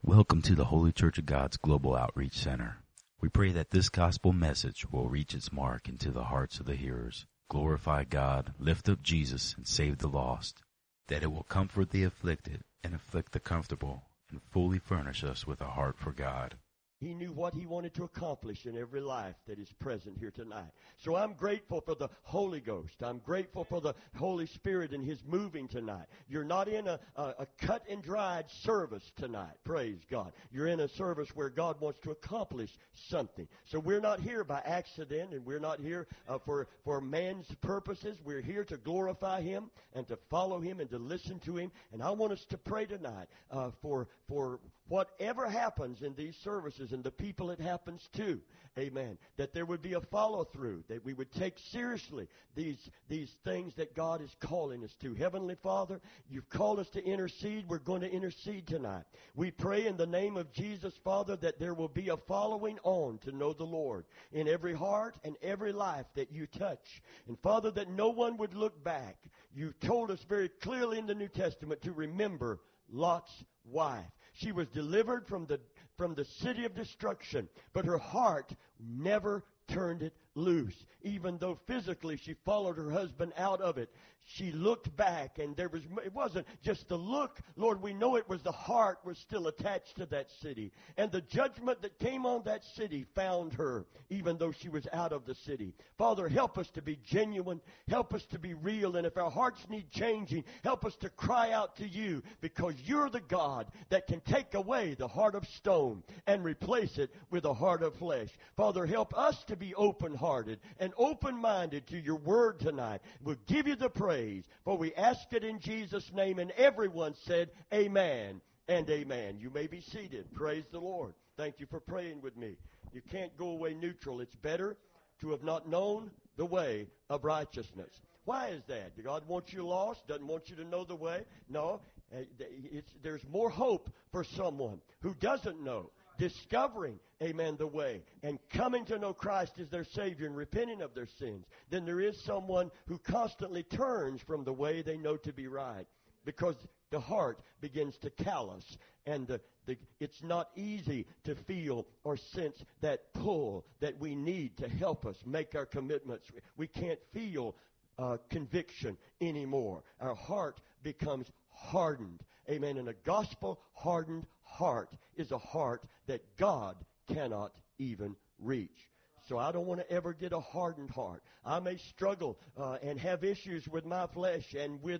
Welcome to the Holy Church of God's Global Outreach Center. We pray that this gospel message will reach its mark into the hearts of the hearers, glorify God, lift up Jesus, and save the lost, that it will comfort the afflicted and afflict the comfortable, and fully furnish us with a heart for God. He knew what he wanted to accomplish in every life that is present here tonight. So I'm grateful for the Holy Ghost. I'm grateful for the Holy Spirit and His moving tonight. You're not in a cut and dried service tonight. Praise God. You're in a service where God wants to accomplish something. So we're not here by accident, and we're not here for man's purposes. We're here to glorify Him and to follow Him and to listen to Him. And I want us to pray tonight for whatever happens in these services and the people it happens to, amen, that there would be a follow-through, that we would take seriously these things that God is calling us to. Heavenly Father, You've called us to intercede. We're going to intercede tonight. We pray in the name of Jesus, Father, that there will be a following on to know the Lord in every heart and every life that You touch. And Father, that no one would look back. You told us very clearly in the New Testament to remember Lot's wife. She was delivered from the city of destruction, but her heart never turned it loose. Even though physically she followed her husband out of it, she looked back, and it wasn't just the look. Lord, we know it was the heart was still attached to that city. And the judgment that came on that city found her, even though she was out of the city. Father, help us to be genuine. Help us to be real. And if our hearts need changing, help us to cry out to You, because You're the God that can take away the heart of stone and replace it with a heart of flesh. Father, help us to be open-hearted and open-minded to Your word tonight. We'll give You the praise, for we ask it in Jesus' name. And everyone said amen and amen. You may be seated. Praise the Lord. Thank you for praying with me. You can't go away neutral. It's better to have not known the way of righteousness. Why is that? God wants you lost, doesn't want you to know the way? No, there's more hope for someone who doesn't know, discovering, amen, the way, and coming to know Christ as their Savior and repenting of their sins, than there is someone who constantly turns from the way they know to be right, because the heart begins to callous, and it's not easy to feel or sense that pull that we need to help us make our commitments. We can't feel conviction anymore. Our heart becomes hardened. Amen. And a gospel-hardened heart is a heart that God cannot even reach. So I don't want to ever get a hardened heart. I may struggle and have issues with my flesh and with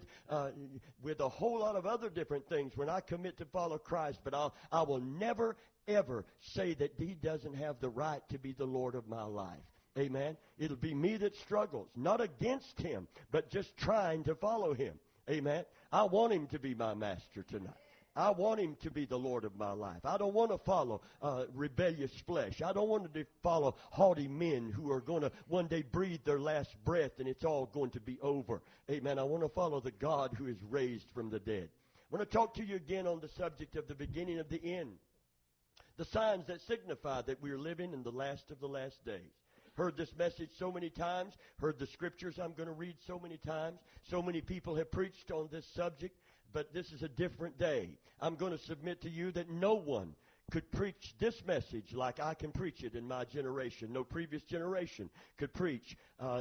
a whole lot of other different things when I commit to follow Christ, but I will never, ever say that He doesn't have the right to be the Lord of my life. Amen. It'll be me that struggles, not against Him, but just trying to follow Him. Amen. I want Him to be my master tonight. I want Him to be the Lord of my life. I don't want to follow rebellious flesh. I don't want to follow haughty men who are going to one day breathe their last breath and it's all going to be over. Amen. I want to follow the God who is raised from the dead. I want to talk to you again on the subject of the beginning of the end. The signs that signify that we are living in the last of the last days. Heard this message so many times, heard the scriptures I'm going to read so many times. So many people have preached on this subject, but this is a different day. I'm going to submit to you that no one could preach this message like I can preach it in my generation. No previous generation could preach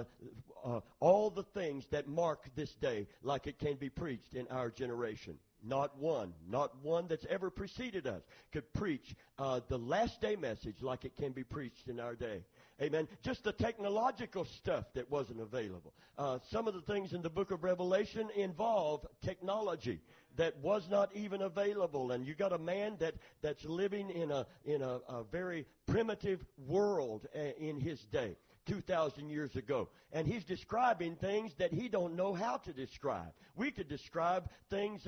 all the things that mark this day like it can be preached in our generation. Not one that's ever preceded us could preach the last day message like it can be preached in our day. Amen. Just the technological stuff that wasn't available. Some of the things in the book of Revelation involve technology that was not even available. And you got a man that's living in a very primitive world in his day. 2,000 years ago. And he's describing things that he don't know how to describe. We could describe things,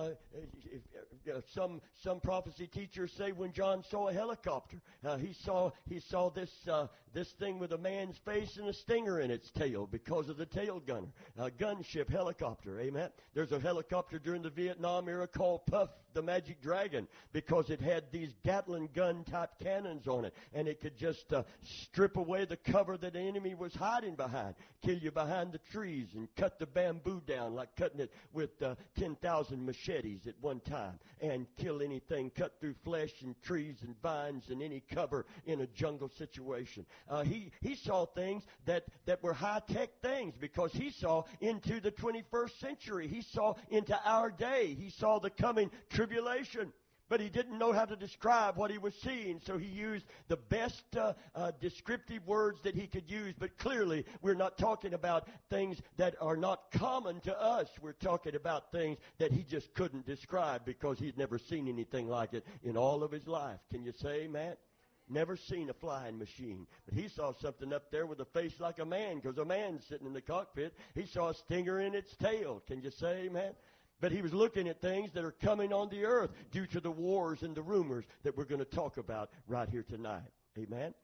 some prophecy teachers say when John saw a helicopter, he saw this thing with a man's face and a stinger in its tail because of the tail gunner. Gunship helicopter, amen. There's a helicopter during the Vietnam era called Puff the magic dragon because it had these Gatling gun type cannons on it, and it could just strip away the cover that the enemy was hiding behind, kill you behind the trees, and cut the bamboo down like cutting it with 10,000 machetes at one time, and kill anything cut through flesh and trees and vines and any cover in a jungle situation. He saw things that were high-tech things because he saw into the 21st century. He saw into our day. He saw the coming tribulation. But he didn't know how to describe what he was seeing, so he used the best descriptive words that he could use. But clearly, we're not talking about things that are not common to us. We're talking about things that he just couldn't describe because he'd never seen anything like it in all of his life. Can you say amen? Never seen a flying machine. But he saw something up there with a face like a man because a man's sitting in the cockpit. He saw a stinger in its tail. Can you say amen? But he was looking at things that are coming on the earth due to the wars and the rumors that we're going to talk about right here tonight. Amen?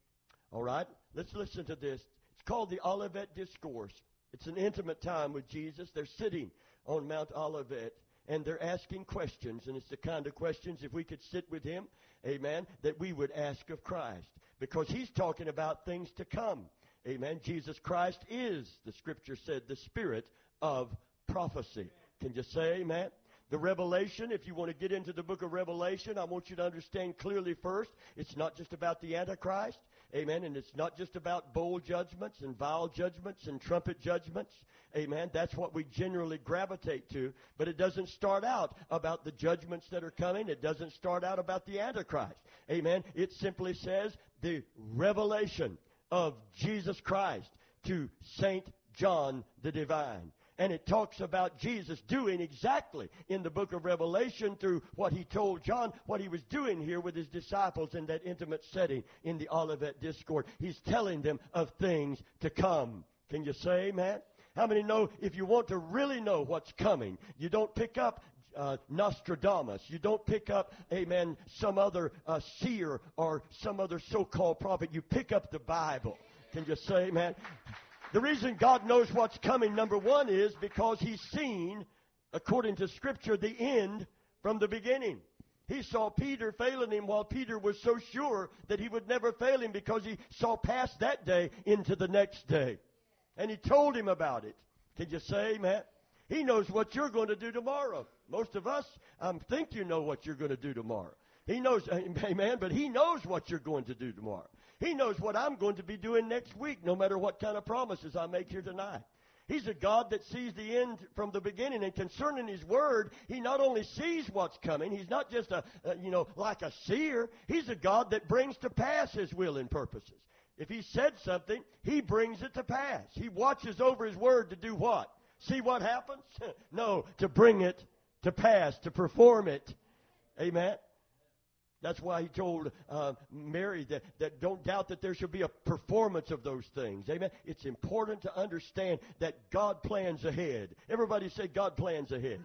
All right, let's listen to this. It's called the Olivet Discourse. It's an intimate time with Jesus. They're sitting on Mount Olivet, and they're asking questions. And it's the kind of questions, if we could sit with him, amen, that we would ask of Christ. Because he's talking about things to come. Amen. Jesus Christ is, the Scripture said, the Spirit of prophecy. Can you say amen? The Revelation, if you want to get into the book of Revelation, I want you to understand clearly first, it's not just about the Antichrist. Amen. And it's not just about bowl judgments and vial judgments and trumpet judgments. Amen. That's what we generally gravitate to. But it doesn't start out about the judgments that are coming. It doesn't start out about the Antichrist. Amen. It simply says the revelation of Jesus Christ to St. John the Divine. And it talks about Jesus doing exactly in the book of Revelation through what he told John, what he was doing here with his disciples in that intimate setting in the Olivet Discourse. He's telling them of things to come. Can you say amen? How many know if you want to really know what's coming, you don't pick up Nostradamus. You don't pick up, amen, some other seer or some other so-called prophet. You pick up the Bible. Can you say amen? The reason God knows what's coming, number one, is because he's seen, according to Scripture, the end from the beginning. He saw Peter failing him while Peter was so sure that he would never fail him because he saw past that day into the next day. And he told him about it. Can you say amen? He knows what you're going to do tomorrow. Most of us think you know what you're going to do tomorrow. He knows, amen, but he knows what you're going to do tomorrow. He knows what I'm going to be doing next week, no matter what kind of promises I make here tonight. He's a God that sees the end from the beginning. And concerning his word, he not only sees what's coming, he's not just like a seer. He's a God that brings to pass his will and purposes. If he said something, he brings it to pass. He watches over his word to do what? See what happens? No, to bring it to pass, to perform it. Amen. That's why he told Mary that don't doubt that there should be a performance of those things. Amen. It's important to understand that God plans ahead. Everybody say God plans ahead.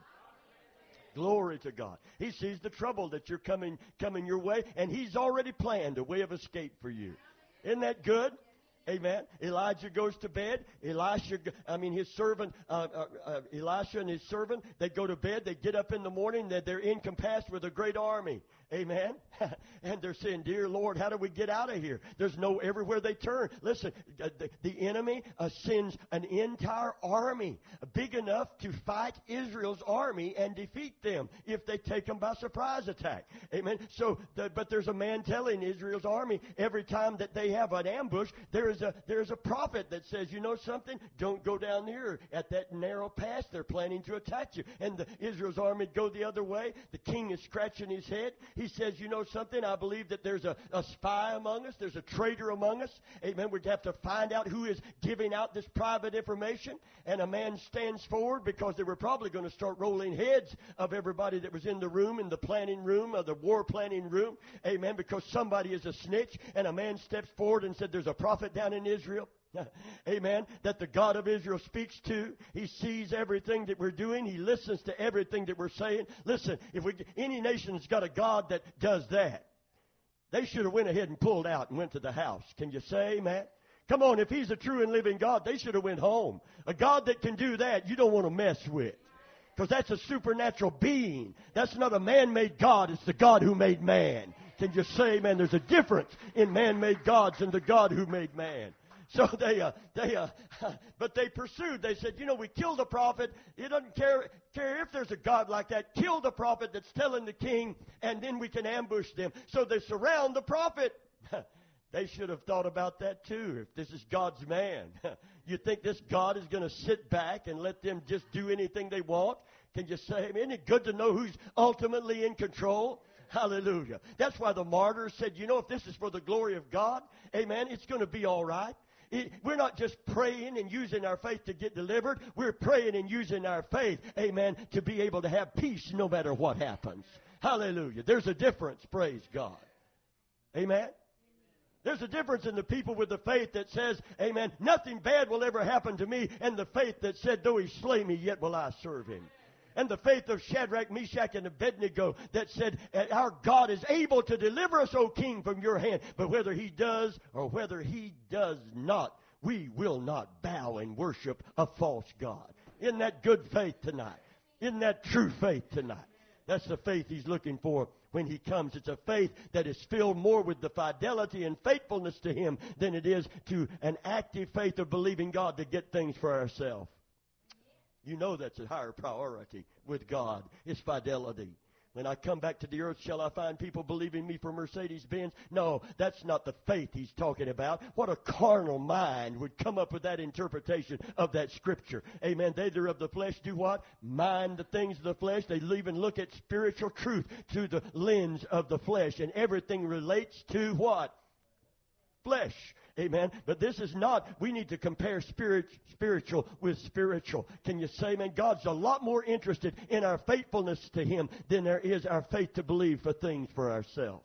Glory to God. He sees the trouble that you're coming your way, and he's already planned a way of escape for you. Isn't that good? Amen. Elijah goes to bed. Elisha and his servant, they go to bed. They get up in the morning. They're encompassed with a great army. Amen. And they're saying, dear Lord, how do we get out of here? There's no everywhere they turn. Listen, the enemy sends an entire army big enough to fight Israel's army and defeat them if they take them by surprise attack. Amen. But there's a man telling Israel's army every time that they have an ambush, there's a prophet that says, you know something? Don't go down here at that narrow pass. They're planning to attack you. And Israel's army go the other way. The king is scratching his head. He says, you know something? I believe that there's a spy among us. There's a traitor among us. Amen. We'd have to find out who is giving out this private information. And a man stands forward because they were probably going to start rolling heads of everybody that was in the room, in the planning room, or the war planning room. Amen. Because somebody is a snitch. And a man steps forward and said, there's a prophet down in Israel. Amen. That the God of Israel speaks to. He sees everything that we're doing. He listens to everything that we're saying. Listen, any nation's got a God that does that. They should have went ahead and pulled out and went to the house. Can you say amen? Come on, if he's a true and living God, they should have went home. A God that can do that, you don't want to mess with. Because that's a supernatural being. That's not a man-made God. It's the God who made man. Can you say, man, there's a difference in man-made gods and the God who made man. So but they pursued. They said, we killed the prophet. It doesn't care if there's a God like that. Kill the prophet that's telling the king, and then we can ambush them. So they surround the prophet. They should have thought about that too. If this is God's man, you think this God is going to sit back and let them just do anything they want? Can you say, isn't it good to know who's ultimately in control? Hallelujah. That's why the martyrs said, if this is for the glory of God, amen, it's going to be all right. We're not just praying and using our faith to get delivered. We're praying and using our faith, amen, to be able to have peace no matter what happens. Hallelujah. There's a difference, praise God. Amen. There's a difference in the people with the faith that says, amen, nothing bad will ever happen to me, and the faith that said, though he slay me, yet will I serve him. And the faith of Shadrach, Meshach, and Abednego that said, our God is able to deliver us, O king, from your hand. But whether he does or whether he does not, we will not bow and worship a false God. Isn't that good faith tonight? Isn't that true faith tonight? That's the faith he's looking for when he comes. It's a faith that is filled more with the fidelity and faithfulness to him than it is to an active faith of believing God to get things for ourselves. You know that's a higher priority with God, is fidelity. When I come back to the earth, shall I find people believing me for Mercedes-Benz? No, that's not the faith he's talking about. What a carnal mind would come up with that interpretation of that scripture. Amen. They that are of the flesh do what? Mind the things of the flesh. They even look at spiritual truth through the lens of the flesh. And everything relates to what? Flesh. Amen. But this is not, we need to compare spiritual with spiritual. Can you say, man, God's a lot more interested in our faithfulness to him than there is our faith to believe for things for ourselves.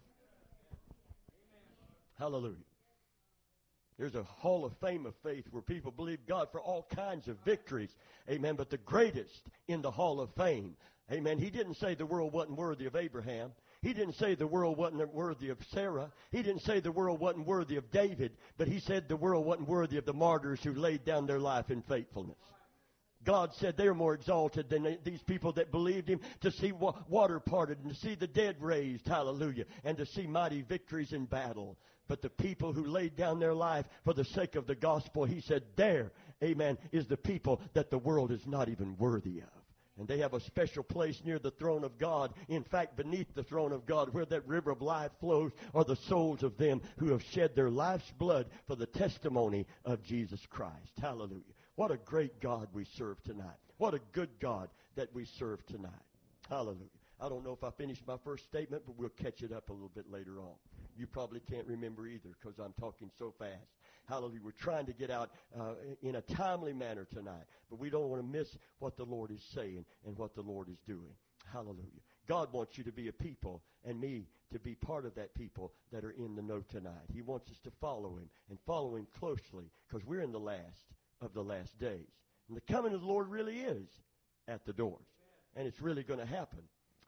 Hallelujah. There's a hall of fame of faith where people believe God for all kinds of victories. Amen. But the greatest in the hall of fame, amen, he didn't say the world wasn't worthy of Abraham. He didn't say the world wasn't worthy of Sarah. He didn't say the world wasn't worthy of David. But he said the world wasn't worthy of the martyrs who laid down their life in faithfulness. God said they're more exalted than these people that believed him, to see water parted and to see the dead raised, hallelujah, and to see mighty victories in battle. But the people who laid down their life for the sake of the gospel, he said, there, amen, is the people that the world is not even worthy of. And they have a special place near the throne of God. In fact, beneath the throne of God, where that river of life flows, are the souls of them who have shed their life's blood for the testimony of Jesus Christ. Hallelujah. What a great God we serve tonight. What a good God that we serve tonight. Hallelujah. I don't know if I finished my first statement, but we'll catch it up a little bit later on. You probably can't remember either because I'm talking so fast. Hallelujah. We're trying to get out in a timely manner tonight, but we don't want to miss what the Lord is saying and what the Lord is doing. Hallelujah. God wants you to be a people and me to be part of that people that are in the know tonight. He wants us to follow him and follow him closely because we're in the last of the last days. And the coming of the Lord really is at the doors. And it's really going to happen.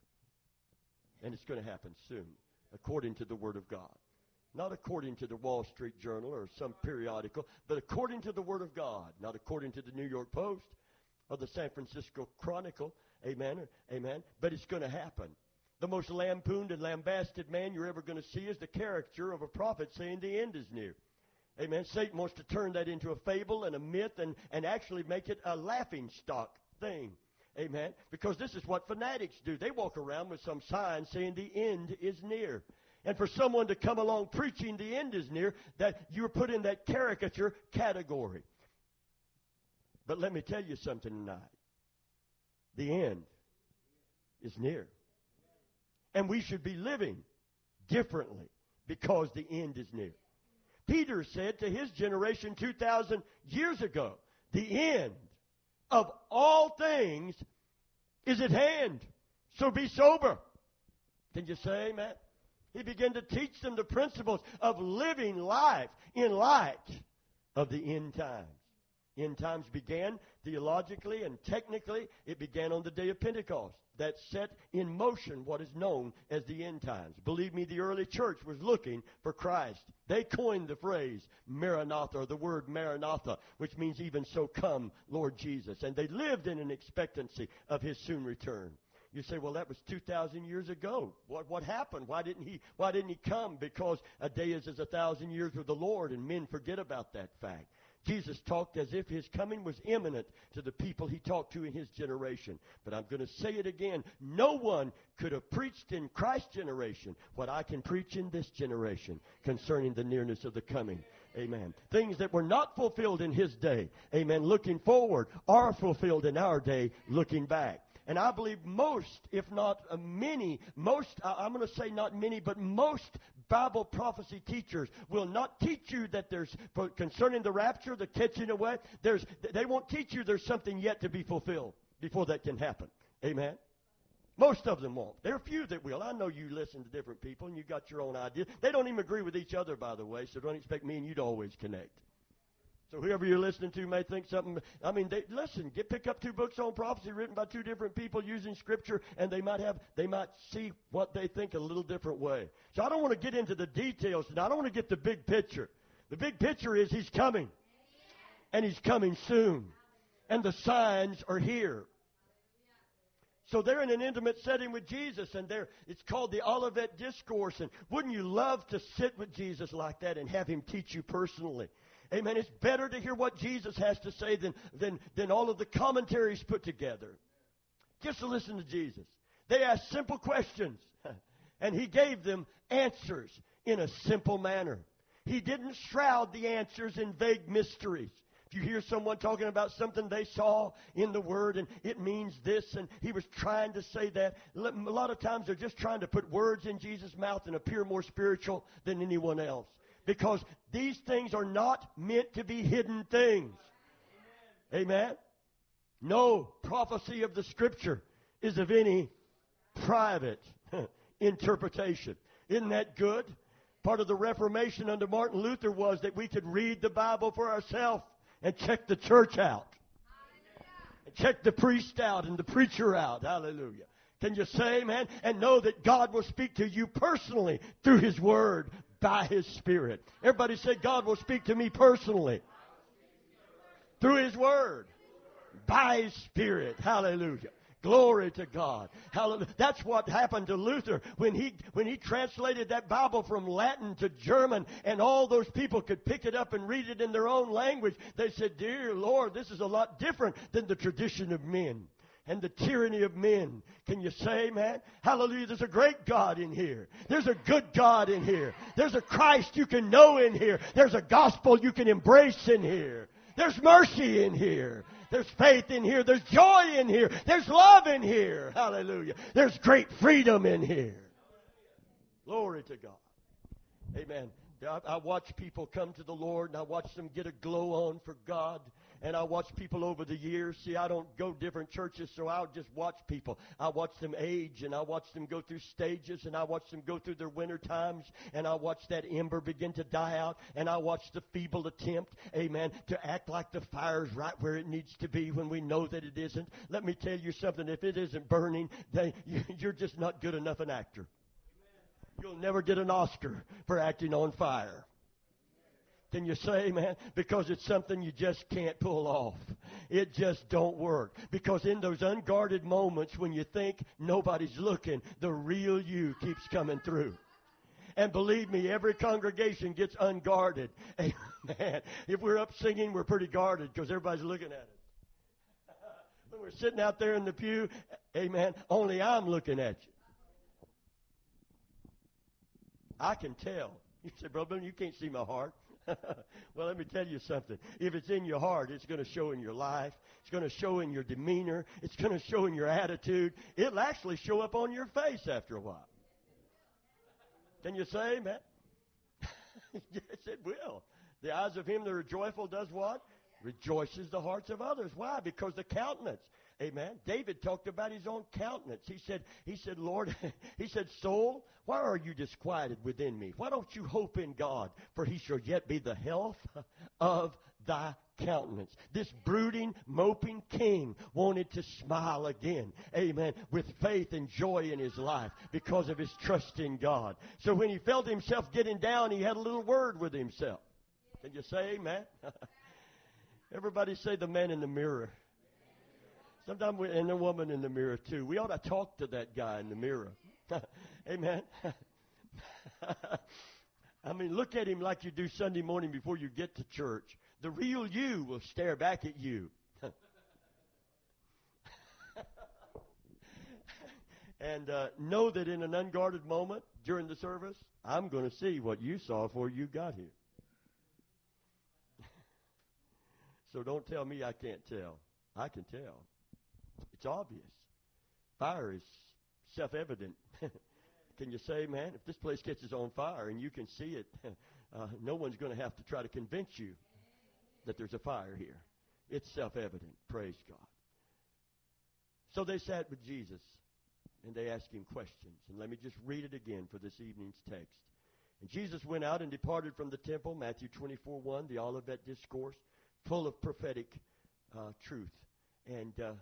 And it's going to happen soon, according to the Word of God. Not according to the Wall Street Journal or some periodical, but according to the Word of God. Not according to the New York Post or the San Francisco Chronicle. Amen. Amen. But it's going to happen. The most lampooned and lambasted man you're ever going to see is the caricature of a prophet saying the end is near. Amen. Satan wants to turn that into a fable and a myth and actually make it a laughing stock thing. Amen. Because this is what fanatics do. They walk around with some sign saying the end is near. And for someone to come along preaching the end is near, that you're put in that caricature category. But let me tell you something tonight. The end is near. And we should be living differently because the end is near. Peter said to his generation 2,000 years ago, the end of all things is at hand. So be sober. Can you say amen? He began to teach them the principles of living life in light of the end times. End times began theologically and technically. It began on the day of Pentecost. that set in motion what is known as the end times. Believe me, the early church was looking for Christ. They coined the phrase Maranatha, or the word Maranatha, which means even so come, Lord Jesus. And they lived in an expectancy of his soon return. You say, well, that was 2,000 years ago. What happened? Why didn't he come? Because a day is as 1,000 years with the Lord, and men forget about that fact. Jesus talked as if his coming was imminent to the people he talked to in his generation. But I'm going to say it again. No one could have preached in Christ's generation what I can preach in this generation concerning the nearness of the coming. Amen. Things that were not fulfilled in his day, amen, looking forward, are fulfilled in our day looking back. And I believe most, if not many, I'm going to say not many, but most Bible prophecy teachers will not teach you that there's, concerning the rapture, the catching away, they won't teach you there's something yet to be fulfilled before that can happen. Amen? Most of them won't. There are a few that will. I know you listen to different people and you got your own ideas. They don't even agree with each other, by the way, so don't expect me and you to always connect. So whoever you're listening to may think something. I mean, pick up 2 books on prophecy written by 2 different people using Scripture, and they might see what they think a little different way. So I don't want to get into the details, and I don't want to get the big picture. The big picture is he's coming, and he's coming soon, and the signs are here. So they're in an intimate setting with Jesus, and it's called the Olivet Discourse. And wouldn't you love to sit with Jesus like that and have him teach you personally? Amen. It's better to hear what Jesus has to say than all of the commentaries put together. Just to listen to Jesus. They asked simple questions, and he gave them answers in a simple manner. He didn't shroud the answers in vague mysteries. If you hear someone talking about something they saw in the Word and it means this, and he was trying to say that, a lot of times they're just trying to put words in Jesus' mouth and appear more spiritual than anyone else. Because these things are not meant to be hidden things. Amen? No prophecy of the Scripture is of any private interpretation. Isn't that good? Part of the Reformation under Martin Luther was that we could read the Bible for ourselves and check the church out. And check the priest out and the preacher out. Hallelujah. Can you say amen? And know that God will speak to you personally through His Word by His Spirit. Everybody say, God will speak to me personally through His Word by His Spirit. Hallelujah. Glory to God. Hallelujah. That's what happened to Luther when he translated that Bible from Latin to German, and all those people could pick it up and read it in their own language. They said, dear Lord, this is a lot different than the tradition of men and the tyranny of men. Can you say, man? Hallelujah. There's a great God in here. There's a good God in here. There's a Christ you can know in here. There's a gospel you can embrace in here. There's mercy in here. There's faith in here. There's joy in here. There's love in here. Hallelujah. There's great freedom in here. Glory to God. Amen. I watch people come to the Lord, and I watch them get a glow on for God. And I watch people over the years. See, I don't go different churches, so I'll just watch people. I watch them age, and I watch them go through stages, and I watch them go through their winter times, and I watch that ember begin to die out, and I watch the feeble attempt, amen, to act like the fire's right where it needs to be when we know that it isn't. Let me tell you something. If it isn't burning, then you're just not good enough an actor. You'll never get an Oscar for acting on fire. Can you say amen? Because it's something you just can't pull off. It just don't work. Because in those unguarded moments when you think nobody's looking, the real you keeps coming through. And believe me, every congregation gets unguarded. Amen. If we're up singing, we're pretty guarded because everybody's looking at us. When we're sitting out there in the pew, amen, only I'm looking at you. I can tell. You say, brother, you can't see my heart. Well, let me tell you something. If it's in your heart, it's going to show in your life. It's going to show in your demeanor. It's going to show in your attitude. It'll actually show up on your face after a while. Can you say amen? Yes, it will. The eyes of him that are joyful does what? Rejoices the hearts of others. Why? Because the countenance. Amen. David talked about his own countenance. He said, Lord, he said, soul, why are you disquieted within me? Why don't you hope in God? For he shall yet be the health of thy countenance. This brooding, moping king wanted to smile again. Amen. With faith and joy in his life because of his trust in God. So when he felt himself getting down, he had a little word with himself. Can you say amen? Everybody say the man in the mirror. Sometimes and the woman in the mirror too. We ought to talk to that guy in the mirror. Amen. I mean, look at him like you do Sunday morning before you get to church. The real you will stare back at you. And know that in an unguarded moment during the service, I'm going to see what you saw before you got here. So don't tell me I can't tell. I can tell. It's obvious. Fire is self-evident. Can you say, man, if this place catches on fire and you can see it, no one's going to have to try to convince you that there's a fire here. It's self-evident. Praise God. So they sat with Jesus, and they asked him questions. And let me just read it again for this evening's text. And Jesus went out and departed from the temple, Matthew 24:1, the Olivet Discourse, full of prophetic truth. And to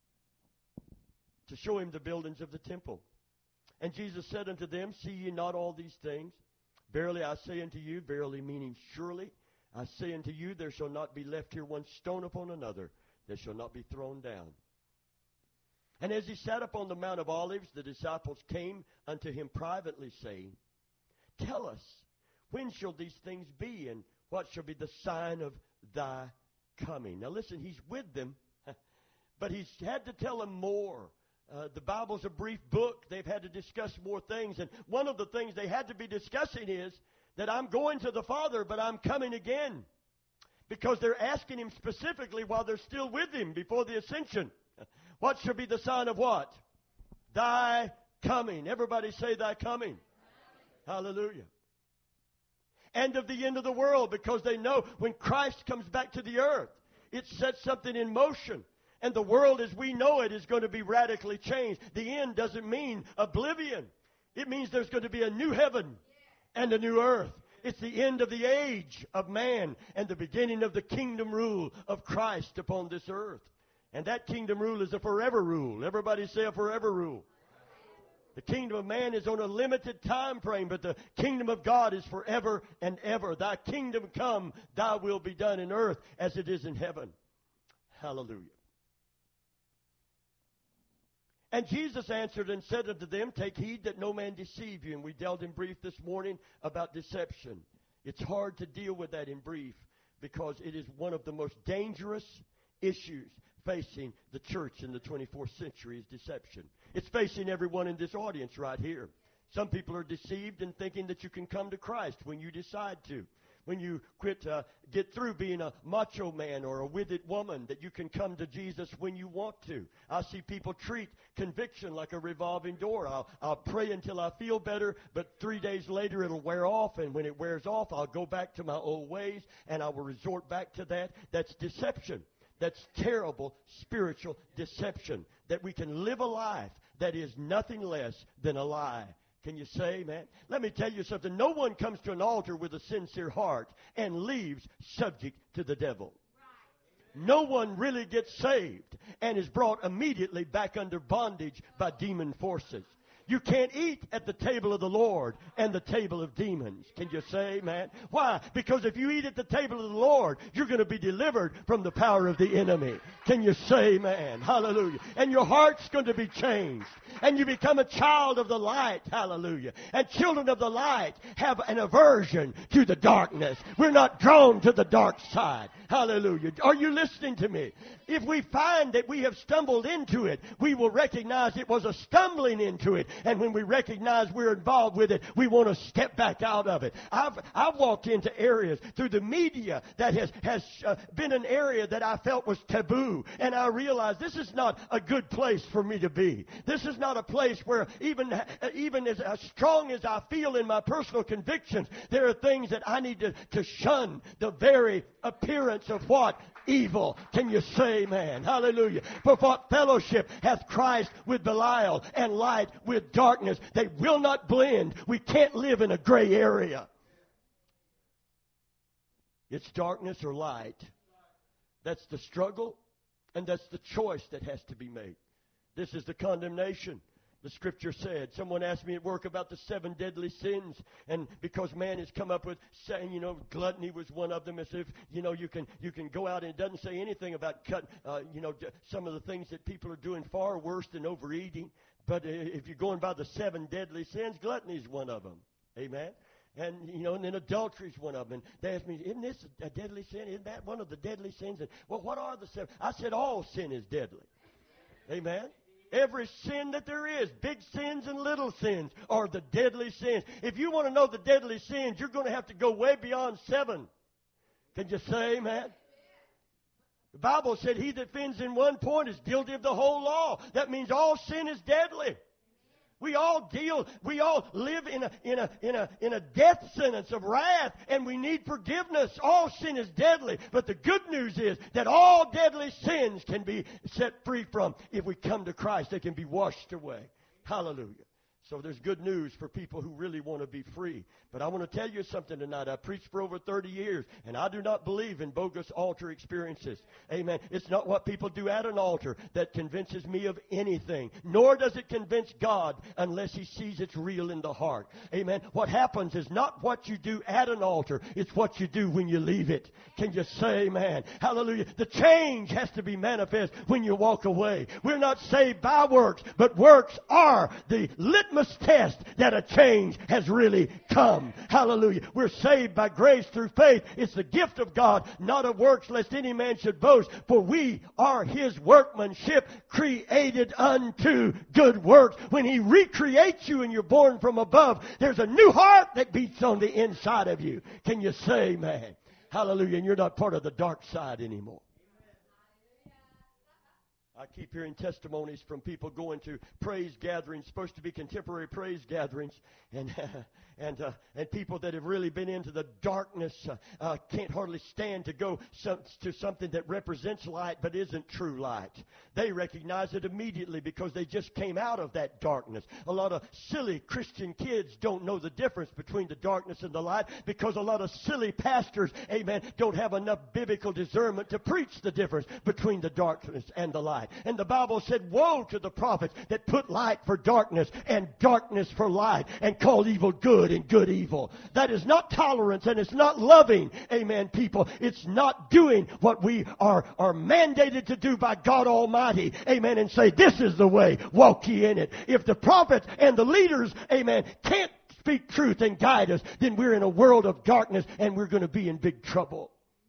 show him the buildings of the temple. And Jesus said unto them, see ye not all these things? Verily I say unto you, verily meaning surely, I say unto you, there shall not be left here one stone upon another that shall not be thrown down. And as he sat upon the Mount of Olives, the disciples came unto him privately, saying, tell us, when shall these things be, and what shall be the sign of thy coming? Now listen, he's with them, but he's had to tell them more. The Bible's a brief book. They've had to discuss more things. And one of the things they had to be discussing is that I'm going to the Father, but I'm coming again. Because they're asking him specifically while they're still with him before the ascension. What shall be the sign of what? Thy coming. Everybody say thy coming. Hallelujah. And of the end of the world, because they know when Christ comes back to the earth, it sets something in motion. And the world as we know it is going to be radically changed. The end doesn't mean oblivion. It means there's going to be a new heaven and a new earth. It's the end of the age of man and the beginning of the kingdom rule of Christ upon this earth. And that kingdom rule is a forever rule. Everybody say a forever rule. The kingdom of man is on a limited time frame, but the kingdom of God is forever and ever. Thy kingdom come, thy will be done in earth as it is in heaven. Hallelujah. And Jesus answered and said unto them, take heed that no man deceive you. And we dealt in brief this morning about deception. It's hard to deal with that in brief because it is one of the most dangerous issues facing the church in the 24th century is deception. It's facing everyone in this audience right here. Some people are deceived in thinking that you can come to Christ when you decide to. When you get through being a macho man or a with it woman, that you can come to Jesus when you want to. I see people treat conviction like a revolving door. I'll pray until I feel better, but 3 days later it'll wear off, and when it wears off, I'll go back to my old ways, and I will resort back to that. That's deception. That's terrible spiritual deception, that we can live a life that is nothing less than a lie. Can you say, man? Let me tell you something. No one comes to an altar with a sincere heart and leaves subject to the devil. No one really gets saved and is brought immediately back under bondage by demon forces. You can't eat at the table of the Lord and the table of demons. Can you say, man? Why? Because if you eat at the table of the Lord, you're going to be delivered from the power of the enemy. Can you say, man? Hallelujah. And your heart's going to be changed. And you become a child of the light. Hallelujah. And children of the light have an aversion to the darkness. We're not drawn to the dark side. Hallelujah. Are you listening to me? If we find that we have stumbled into it, we will recognize it was a stumbling into it. And when we recognize we're involved with it, we want to step back out of it. I've walked into areas through the media that has been an area that I felt was taboo. And I realized this is not a good place for me to be. This is not a place where even as strong as I feel in my personal convictions, there are things that I need to shun the very appearance of what? Evil. Can you say, man? Hallelujah. For what fellowship hath Christ with Belial and light with darkness? They will not blend. We can't live in a gray area. It's darkness or light. That's the struggle, and that's the choice that has to be made. This is the condemnation. The Scripture said. Someone asked me at work about the 7 deadly sins, and because man has come up with saying, gluttony was one of them, as if, you can go out, and it doesn't say anything about some of the things that people are doing far worse than overeating. But if you're going by the 7 deadly sins, gluttony is one of them. Amen. And, and then adultery is one of them. And they asked me, isn't this a deadly sin? Isn't that one of the deadly sins? And, well, what are the 7? I said all sin is deadly. Amen. Every sin that there is, big sins and little sins, are the deadly sins. If you want to know the deadly sins, you're going to have to go way beyond 7. Can you say amen? The Bible said he that offends in one point is guilty of the whole law. That means all sin is deadly. We all live in a death sentence of wrath, and we need forgiveness. All sin is deadly. But the good news is that all deadly sins can be set free from. If we come to Christ, they can be washed away. Hallelujah. So there's good news for people who really want to be free. But I want to tell you something tonight. I preached for over 30 years, and I do not believe in bogus altar experiences. Amen. It's not what people do at an altar that convinces me of anything. Nor does it convince God unless He sees it's real in the heart. Amen. What happens is not what you do at an altar. It's what you do when you leave it. Can you say amen? Hallelujah. The change has to be manifest when you walk away. We're not saved by works, but works are the litmus test that a change has really come. Hallelujah. We're saved by grace through faith. It's the gift of God, not of works, lest any man should boast. For we are His workmanship, created unto good works. When He recreates you and you're born from above, there's a new heart that beats on the inside of you. Can you say amen? Hallelujah. And you're not part of the dark side anymore. I keep hearing testimonies from people going to praise gatherings, supposed to be contemporary praise gatherings, and people that have really been into the darkness can't hardly stand to go to something that represents light but isn't true light. They recognize it immediately because they just came out of that darkness. A lot of silly Christian kids don't know the difference between the darkness and the light because a lot of silly pastors, amen, don't have enough biblical discernment to preach the difference between the darkness and the light. And the Bible said, woe to the prophets that put light for darkness and darkness for light and call evil good and good evil. That is not tolerance, and it's not loving, amen, people. It's not doing what we are mandated to do by God Almighty, amen, and say, this is the way, walk ye in it. If the prophets and the leaders, amen, can't speak truth and guide us, then we're in a world of darkness and we're going to be in big trouble.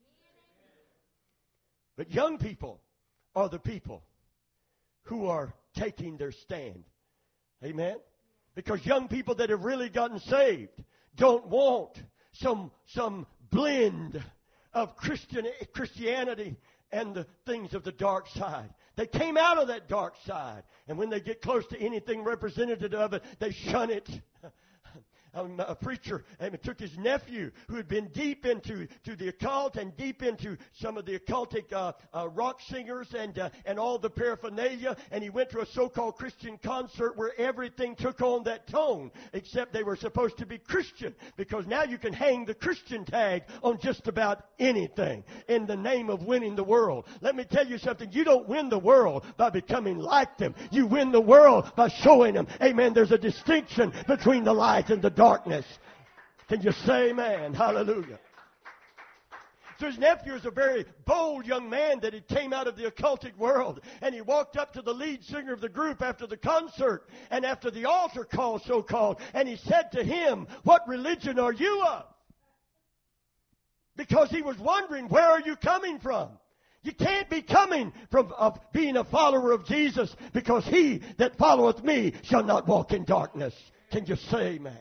But young people are the people who are taking their stand. Amen? Because young people that have really gotten saved don't want some blend of Christianity and the things of the dark side. They came out of that dark side. And when they get close to anything representative of it, they shun it. A preacher took his nephew who had been deep into the occult and deep into some of the occultic rock singers and all the paraphernalia, and he went to a so-called Christian concert where everything took on that tone, except they were supposed to be Christian, because now you can hang the Christian tag on just about anything in the name of winning the world. Let me tell you something. You don't win the world by becoming like them. You win the world by showing them. Amen. There's a distinction between the light and the darkness. Can you say amen? Hallelujah. So his nephew is a very bold young man that had came out of the occultic world. And he walked up to the lead singer of the group after the concert and after the altar call, so-called, and he said to him, what religion are you of? Because he was wondering, where are you coming from? You can't be coming from being a follower of Jesus, because he that followeth me shall not walk in darkness. Can you say amen?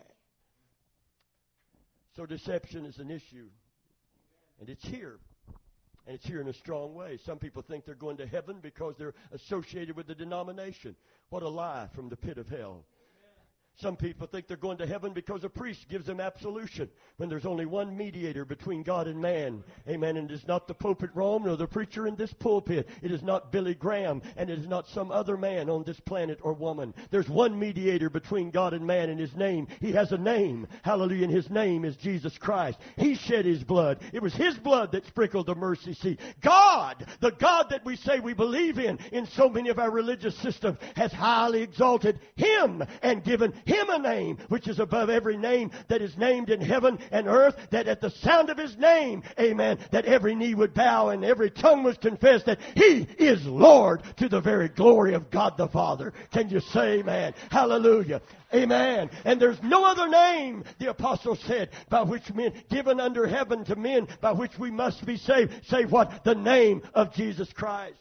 So deception is an issue. And it's here. And it's here in a strong way. Some people think they're going to heaven because they're associated with the denomination. What a lie from the pit of hell. Some people think they're going to heaven because a priest gives them absolution, when there's only one mediator between God and man. Amen. And it is not the Pope at Rome, nor the preacher in this pulpit. It is not Billy Graham, and it is not some other man on this planet or woman. There's one mediator between God and man, and his name, he has a name. Hallelujah. And his name is Jesus Christ. He shed his blood. It was his blood that sprinkled the mercy seat. God, the God that we say we believe in so many of our religious systems, has highly exalted him and given him a name which is above every name that is named in heaven and earth, that at the sound of his name, amen, that every knee would bow and every tongue was confess that he is Lord, to the very glory of God the Father. Can you say amen? Hallelujah. Amen. And there's no other name, the apostle said, by which men, given under heaven to men, by which we must be saved. Say what? The name of Jesus Christ.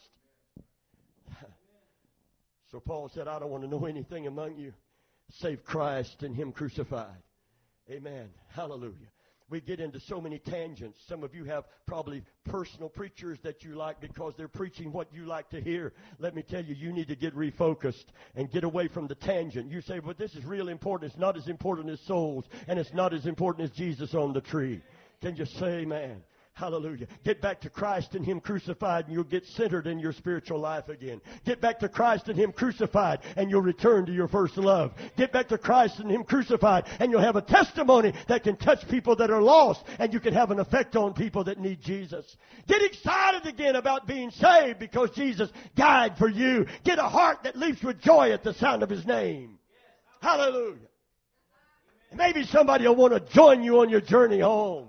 So Paul said, I don't want to know anything among you save Christ and him crucified. Amen. Hallelujah. We get into so many tangents. Some of you have probably personal preachers that you like because they're preaching what you like to hear. Let me tell you, you need to get refocused and get away from the tangent. You say, but this is really important. It's not as important as souls, and it's not as important as Jesus on the tree. Can you say amen? Hallelujah. Get back to Christ and him crucified, and you'll get centered in your spiritual life again. Get back to Christ and him crucified, and you'll return to your first love. Get back to Christ and him crucified, and you'll have a testimony that can touch people that are lost, and you can have an effect on people that need Jesus. Get excited again about being saved because Jesus died for you. Get a heart that leaps with joy at the sound of his name. Hallelujah. Maybe somebody will want to join you on your journey home.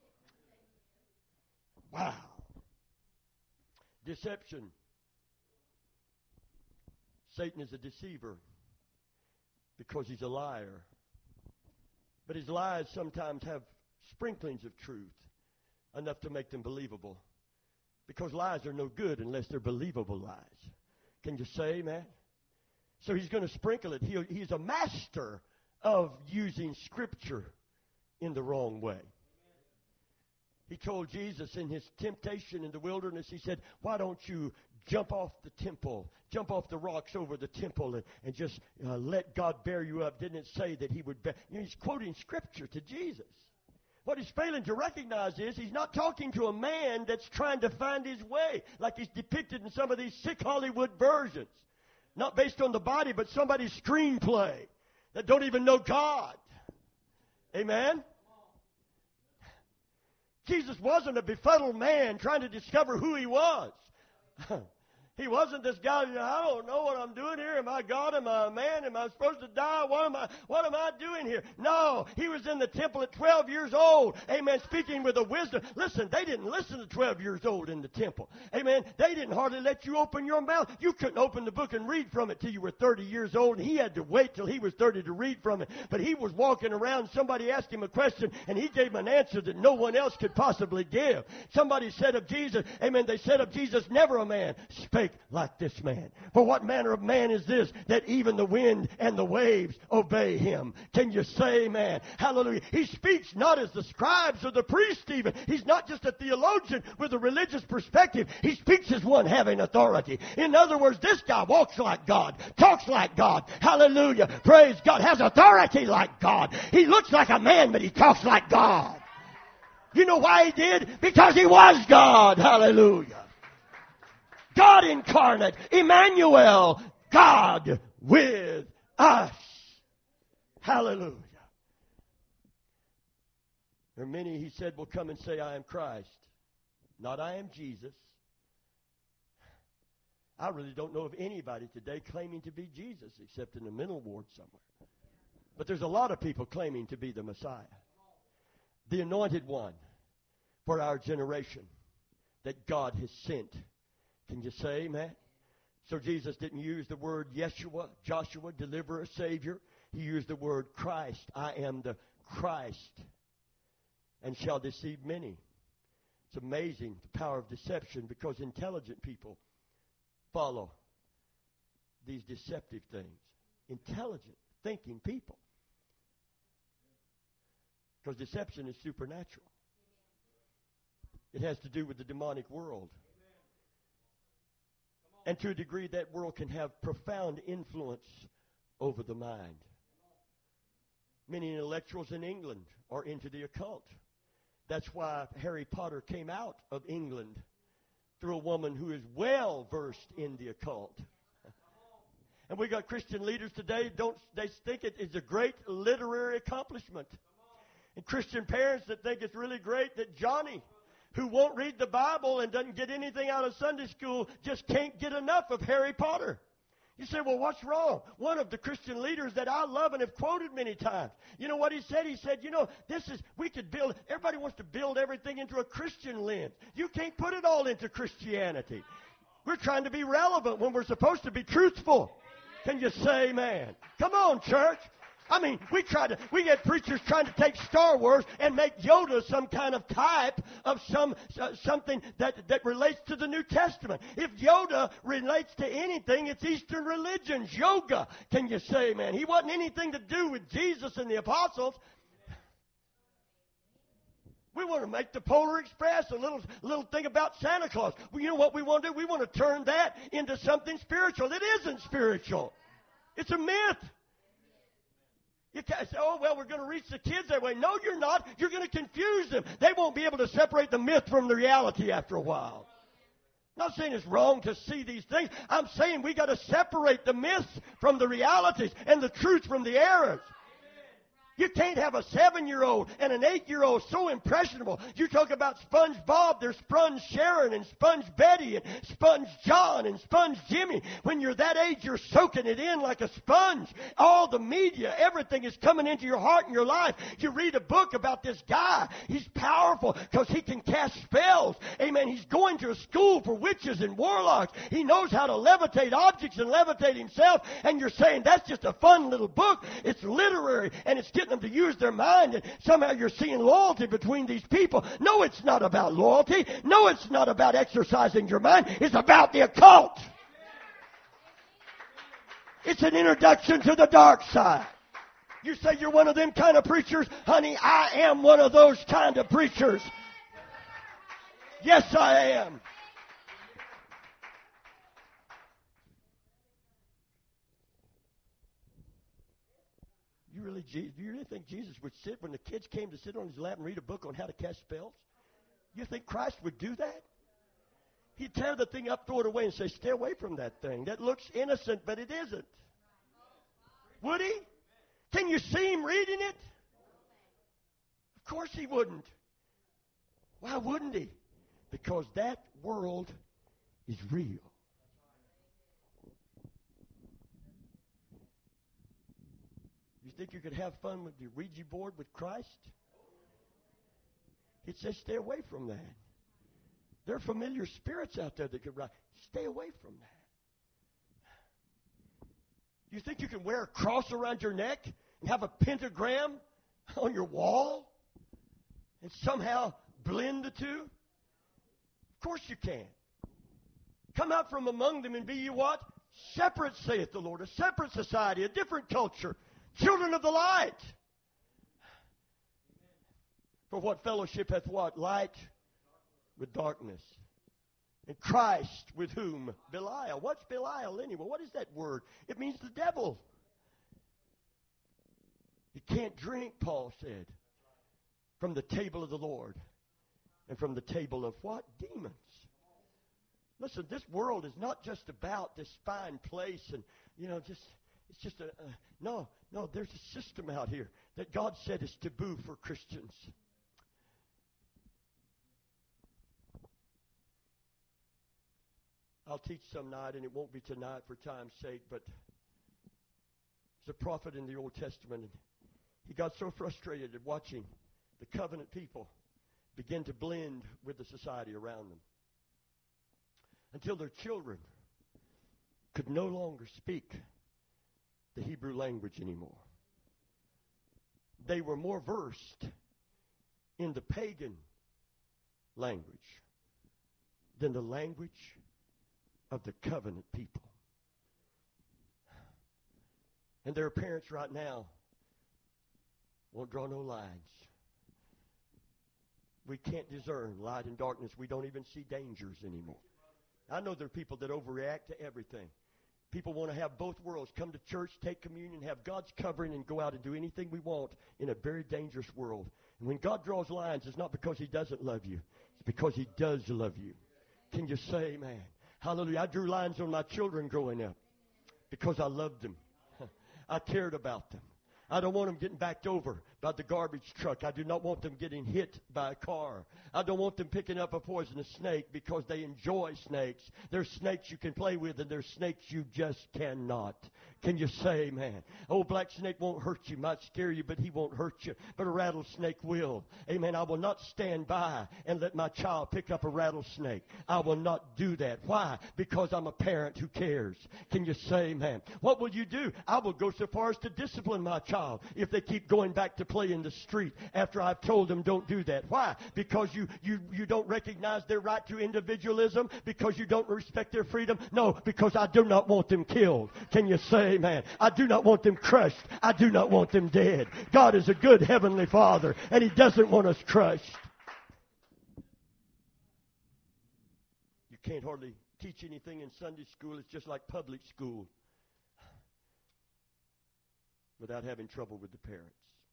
Wow. Deception. Satan is a deceiver because he's a liar. But his lies sometimes have sprinklings of truth, enough to make them believable. Because lies are no good unless they're believable lies. Can you say amen? So he's going to sprinkle it. He's a master of using Scripture in the wrong way. He told Jesus in his temptation in the wilderness, he said, why don't you jump off the temple, jump off the rocks over the temple and just let God bear you up? Didn't it say that he would bear? He's quoting Scripture to Jesus. What he's failing to recognize is he's not talking to a man that's trying to find his way, like he's depicted in some of these sick Hollywood versions. Not based on the body, but somebody's screenplay that don't even know God. Amen? Jesus wasn't a befuddled man trying to discover who he was. He wasn't this guy, I don't know what I'm doing here. Am I God? Am I a man? Am I supposed to die? What am I doing here? No, he was in the temple at 12 years old. Amen. Speaking with a wisdom. Listen, they didn't listen to 12 years old in the temple. Amen. They didn't hardly let you open your mouth. You couldn't open the book and read from it till you were 30 years old. And he had to wait till he was 30 to read from it. But he was walking around. Somebody asked him a question and he gave an answer that no one else could possibly give. Somebody said of Jesus, amen, they said of Jesus, never a man spake like this man. For what manner of man is this, that even the wind and the waves obey him? Can you say amen? Hallelujah. He speaks not as the scribes or the priests even. He's not just a theologian with a religious perspective. He speaks as one having authority. In other words, this guy walks like God, talks like God. Hallelujah. Praise God. Has authority like God. He looks like a man, but he talks like God. You know why he did? Because he was God. Hallelujah. God incarnate, Emmanuel, God with us. Hallelujah. There are many, he said, will come and say, I am Christ. Not I am Jesus. I really don't know of anybody today claiming to be Jesus except in a mental ward somewhere. But there's a lot of people claiming to be the Messiah. The anointed one for our generation that God has sent. Can you say amen? So Jesus didn't use the word Yeshua, Joshua, deliverer, Savior. He used the word Christ. I am the Christ and shall deceive many. It's amazing, the power of deception, because intelligent people follow these deceptive things. Intelligent, thinking people. Because deception is supernatural. It has to do with the demonic world. And to a degree, that world can have profound influence over the mind. Many intellectuals in England are into the occult. That's why Harry Potter came out of England through a woman who is well versed in the occult. And we got Christian leaders today, they think it is a great literary accomplishment. And Christian parents that think it's really great that Johnny, who won't read the Bible and doesn't get anything out of Sunday school, just can't get enough of Harry Potter. You say, well, what's wrong? One of the Christian leaders that I love and have quoted many times, you know what he said? He said, we could build, everybody wants to build everything into a Christian lens. You can't put it all into Christianity. We're trying to be relevant when we're supposed to be truthful. Can you say amen? Come on, church. I mean, we get preachers trying to take Star Wars and make Yoda some kind of type of something that relates to the New Testament. If Yoda relates to anything, it's Eastern religions, yoga. Can you say amen? He wasn't anything to do with Jesus and the apostles. We want to make the Polar Express a little thing about Santa Claus. Well, you know what we want to do? We want to turn that into something spiritual. It isn't spiritual. It's a myth. You can't say, oh, well, we're going to reach the kids that way. No, you're not. You're going to confuse them. They won't be able to separate the myth from the reality after a while. I'm not saying it's wrong to see these things. I'm saying we got to separate the myths from the realities and the truth from the errors. You can't have a 7-year-old and an 8-year-old so impressionable. You talk about SpongeBob, there's Sponge Sharon and Sponge Betty and Sponge John and Sponge Jimmy. When you're that age, you're soaking it in like a sponge. All the media, everything is coming into your heart and your life. You read a book about this guy. He's powerful because he can cast spells. Amen. He's going to a school for witches and warlocks. He knows how to levitate objects and levitate himself. And you're saying that's just a fun little book. It's literary and it's getting them to use their mind, and somehow you're seeing loyalty between these people. No, it's not about loyalty. No, it's not about exercising your mind. It's about the occult. It's an introduction to the dark side. You say you're one of them kind of preachers? Honey, I am one of those kind of preachers. Yes, I am. Do you really think Jesus would sit when the kids came to sit on his lap and read a book on how to cast spells? You think Christ would do that? He'd tear the thing up, throw it away, and say, stay away from that thing. That looks innocent, but it isn't. Would he? Can you see him reading it? Of course he wouldn't. Why wouldn't he? Because that world is real. You think you could have fun with the Ouija board with Christ? It says stay away from that. There are familiar spirits out there that could write. Stay away from that. You think you can wear a cross around your neck and have a pentagram on your wall and somehow blend the two? Of course you can. Come out from among them and be you what? Separate, saith the Lord. A separate society, a different culture. Children of the light. For what fellowship hath what? Light with darkness. And Christ with whom? Belial. What's Belial anyway? What is that word? It means the devil. You can't drink, Paul said, from the table of the Lord and from the table of what? Demons. Listen, this world is not just about this fine place and, it's just no, there's a system out here that God said is taboo for Christians. I'll teach some night, and it won't be tonight for time's sake, but there's a prophet in the Old Testament, and he got so frustrated at watching the covenant people begin to blend with the society around them until their children could no longer speak the Hebrew language anymore. They were more versed in the pagan language than the language of the covenant people. And there are parents right now won't draw no lines. We can't discern light and darkness. We don't even see dangers anymore. I know there are people that overreact to everything. People want to have both worlds. Come to church, take communion, have God's covering, and go out and do anything we want in a very dangerous world. And when God draws lines, it's not because He doesn't love you. It's because He does love you. Can you say amen? Hallelujah. I drew lines on my children growing up because I loved them. I cared about them. I don't want them getting backed over by the garbage truck. I do not want them getting hit by a car. I don't want them picking up a poisonous snake because they enjoy snakes. There's snakes you can play with, and there's snakes you just cannot. Can you say amen? Oh, black snake won't hurt you. Might scare you, but he won't hurt you. But a rattlesnake will. Amen. I will not stand by and let my child pick up a rattlesnake. I will not do that. Why? Because I'm a parent who cares. Can you say amen? What will you do? I will go so far as to discipline my child if they keep going back to play in the street after I've told them don't do that. Why? Because you don't recognize their right to individualism? Because you don't respect their freedom? No, because I do not want them killed. Can you say amen? I do not want them crushed. I do not want them dead. God is a good heavenly Father, and He doesn't want us crushed. You can't hardly teach anything in Sunday school. It's just like public school without having trouble with the parents.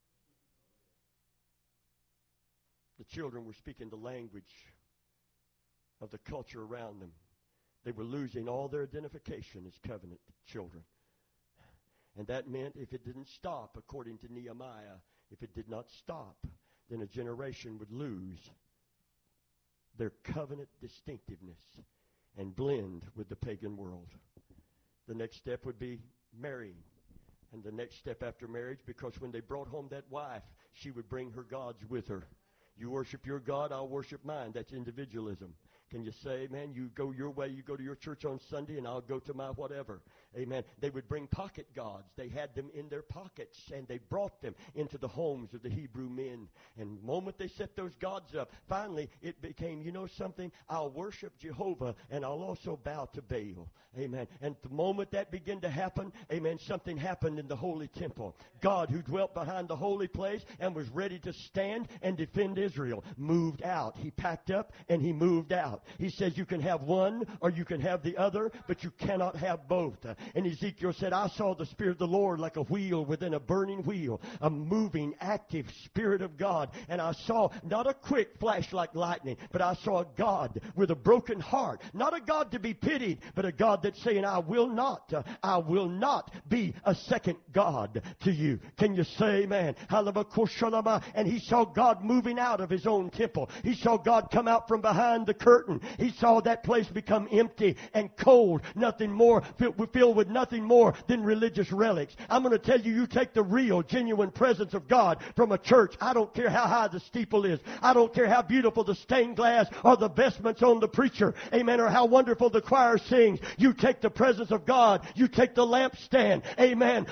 The children were speaking the language of the culture around them. They were losing all their identification as covenant children. And that meant if it didn't stop, according to Nehemiah, if it did not stop, then a generation would lose their covenant distinctiveness and blend with the pagan world. The next step would be marrying. And the next step after marriage, because when they brought home that wife, she would bring her gods with her. You worship your God, I'll worship mine. That's individualism. Can you say, amen? You go your way, you go to your church on Sunday, and I'll go to my whatever. Amen. They would bring pocket gods. They had them in their pockets, and they brought them into the homes of the Hebrew men. And the moment they set those gods up, finally it became, you know something? I'll worship Jehovah, and I'll also bow to Baal. Amen. And the moment that began to happen, amen, something happened in the holy temple. God, who dwelt behind the holy place and was ready to stand and defend Israel, moved out. He packed up, and He moved out. He says you can have one or you can have the other, but you cannot have both. And Ezekiel said, I saw the Spirit of the Lord like a wheel within a burning wheel, a moving, active Spirit of God. And I saw not a quick flash like lightning, but I saw a God with a broken heart. Not a God to be pitied, but a God that's saying, I will not be a second God to you. Can you say amen? And he saw God moving out of His own temple. He saw God come out from behind the curtain. He saw that place become empty and cold, nothing more, filled with nothing more than religious relics. I'm going to tell you, you take the real, genuine presence of God from a church. I don't care how high the steeple is. I don't care how beautiful the stained glass or the vestments on the preacher. Amen. Or how wonderful the choir sings. You take the presence of God. You take the lampstand. Amen.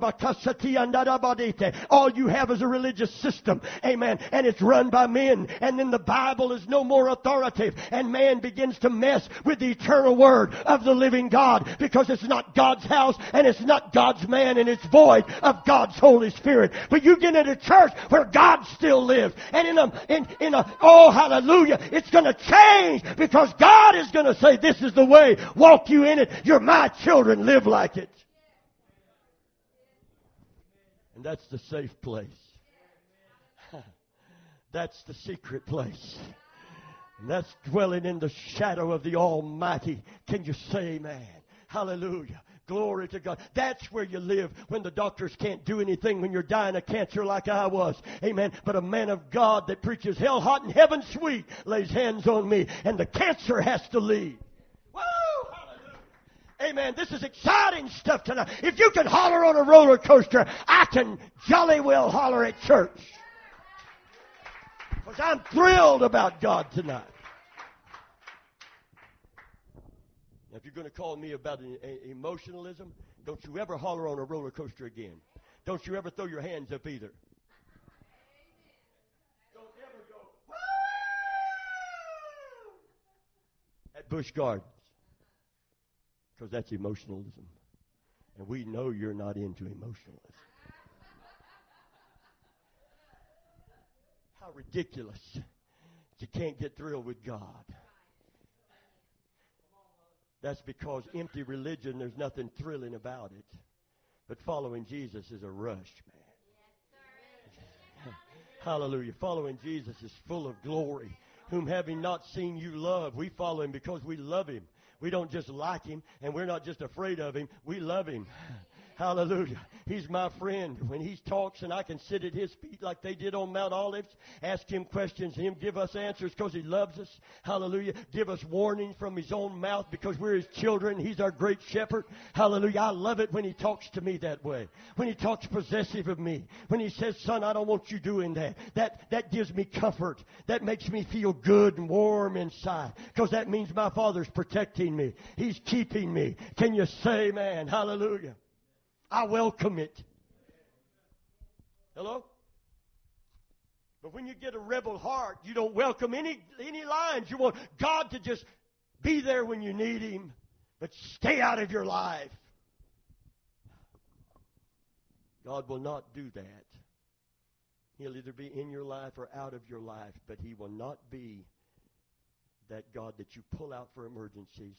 All you have is a religious system. Amen. And it's run by men. And then the Bible is no more authoritative. And man begins to mess with the eternal Word of the living God, because it's not God's house and it's not God's man, and it's void of God's Holy Spirit. But you get into church where God still lives, and oh hallelujah, it's going to change, because God is going to say, this is the way, walk you in it, you're my children, live like it. And that's the safe place. That's the secret place. And that's dwelling in the shadow of the Almighty. Can you say amen? Hallelujah. Glory to God. That's where you live when the doctors can't do anything, when you're dying of cancer like I was. Amen. But a man of God that preaches hell hot and heaven sweet lays hands on me, and the cancer has to leave. Woo! Hallelujah. Amen. This is exciting stuff tonight. If you can holler on a roller coaster, I can jolly well holler at church. Because I'm thrilled about God tonight. Now, if you're going to call me about emotionalism, don't you ever holler on a roller coaster again. Don't you ever throw your hands up either. Don't ever go, woo! At Busch Gardens. Because that's emotionalism. And we know you're not into emotionalism. How ridiculous that you can't get thrilled with God. That's because empty religion, there's nothing thrilling about it. But following Jesus is a rush, man. Hallelujah. Following Jesus is full of glory. Whom having not seen you love, we follow Him because we love Him. We don't just like Him, and we're not just afraid of Him. We love Him. Hallelujah. He's my friend. When He talks and I can sit at His feet like they did on Mount Olives, ask Him questions, Him give us answers because He loves us. Hallelujah. Give us warning from His own mouth because we're His children. He's our great shepherd. Hallelujah. I love it when He talks to me that way. When He talks possessive of me. When He says, son, I don't want you doing that. That gives me comfort. That makes me feel good and warm inside. Because that means my Father's protecting me. He's keeping me. Can you say, man? Hallelujah. I welcome it. Hello? But when you get a rebel heart, you don't welcome any lines. You want God to just be there when you need Him, but stay out of your life. God will not do that. He'll either be in your life or out of your life, but He will not be that God that you pull out for emergencies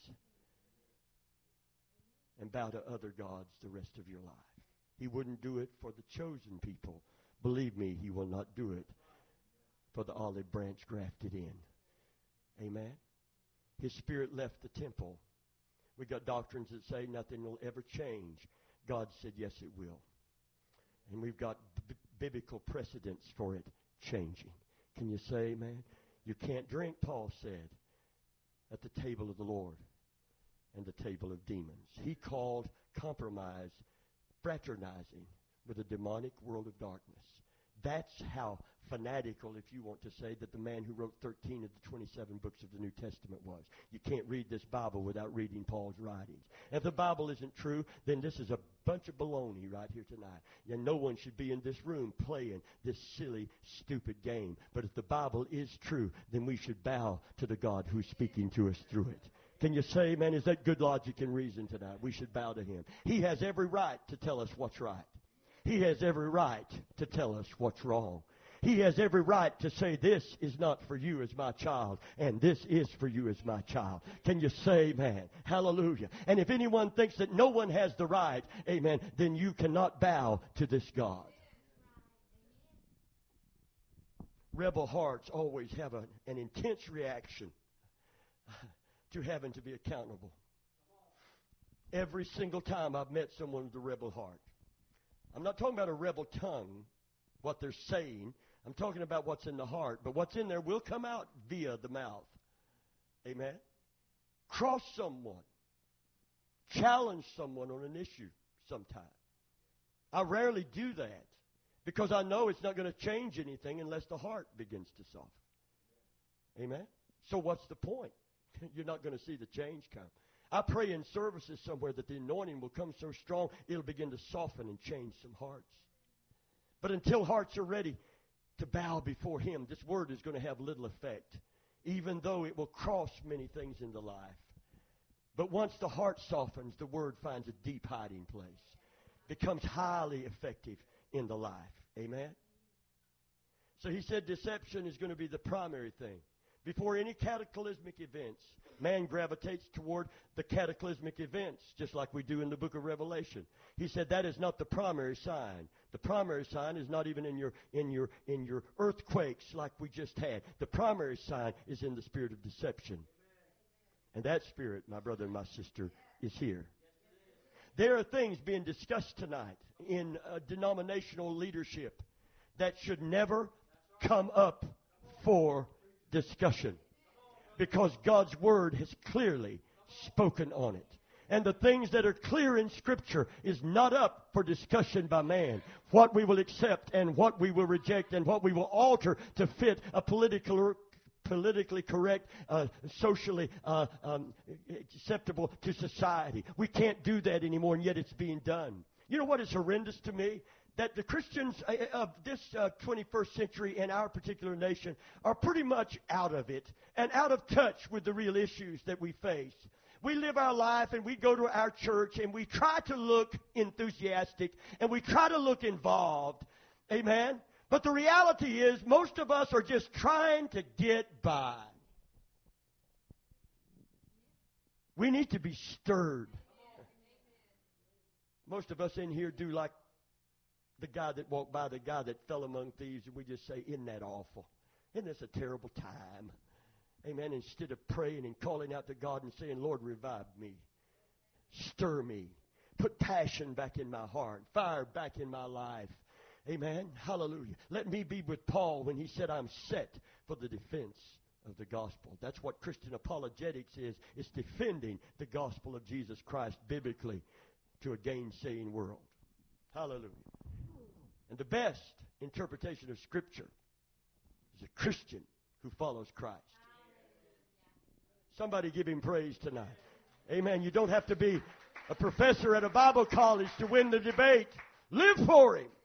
and bow to other gods the rest of your life. He wouldn't do it for the chosen people. Believe me, He will not do it for the olive branch grafted in. Amen? His Spirit left the temple. We got doctrines that say nothing will ever change. God said, yes, it will. And we've got biblical precedents for it changing. Can you say amen? You can't drink, Paul said, at the table of the Lord and the table of demons. He called compromise fraternizing with a demonic world of darkness. That's how fanatical, if you want to say, that the man who wrote 13 of the 27 books of the New Testament was. You can't read this Bible without reading Paul's writings. If the Bible isn't true, then this is a bunch of baloney right here tonight. And no one should be in this room playing this silly, stupid game. But if the Bible is true, then we should bow to the God who's speaking to us through it. Can you say, man, is that good logic and reason tonight? We should bow to Him. He has every right to tell us what's right. He has every right to tell us what's wrong. He has every right to say, this is not for you as my child, and this is for you as my child. Can you say, man? Hallelujah. And if anyone thinks that no one has the right, amen, then you cannot bow to this God. Rebel hearts always have an intense reaction to having to be accountable. Every single time I've met someone with a rebel heart. I'm not talking about a rebel tongue, what they're saying. I'm talking about what's in the heart. But what's in there will come out via the mouth. Amen? Cross someone. Challenge someone on an issue sometime. I rarely do that because I know it's not going to change anything unless the heart begins to soften. Amen? So what's the point? You're not going to see the change come. I pray in services somewhere that the anointing will come so strong it'll begin to soften and change some hearts. But until hearts are ready to bow before Him, this word is going to have little effect, even though it will cross many things in the life. But once the heart softens, the word finds a deep hiding place, becomes highly effective in the life. Amen? So he said deception is going to be the primary thing. Before any cataclysmic events, man gravitates toward the cataclysmic events, just like we do in the book of Revelation. He said that is not the primary sign. The primary sign is not even in your earthquakes like we just had. The primary sign is in the spirit of deception. And that spirit, my brother and my sister, is here. There are things being discussed tonight in denominational leadership that should never come up for discussion, because God's Word has clearly spoken on it. And the things that are clear in Scripture is not up for discussion by man. What we will accept and what we will reject and what we will alter to fit a politically correct, socially acceptable to society. We can't do that anymore, and yet it's being done. You know what is horrendous to me? That the Christians of this 21st century in our particular nation are pretty much out of it and out of touch with the real issues that we face. We live our life and we go to our church and we try to look enthusiastic and we try to look involved. Amen? But the reality is most of us are just trying to get by. We need to be stirred. Most of us in here do like the guy that walked by, the guy that fell among thieves, and we just say, isn't that awful? Isn't this a terrible time? Amen. Instead of praying and calling out to God and saying, Lord, revive me. Stir me. Put passion back in my heart. Fire back in my life. Amen. Hallelujah. Let me be with Paul when he said, I'm set for the defense of the gospel. That's what Christian apologetics is. It's defending the gospel of Jesus Christ biblically to a gainsaying world. Hallelujah. And the best interpretation of Scripture is a Christian who follows Christ. Somebody give him praise tonight. Amen. You don't have to be a professor at a Bible college to win the debate. Live for him.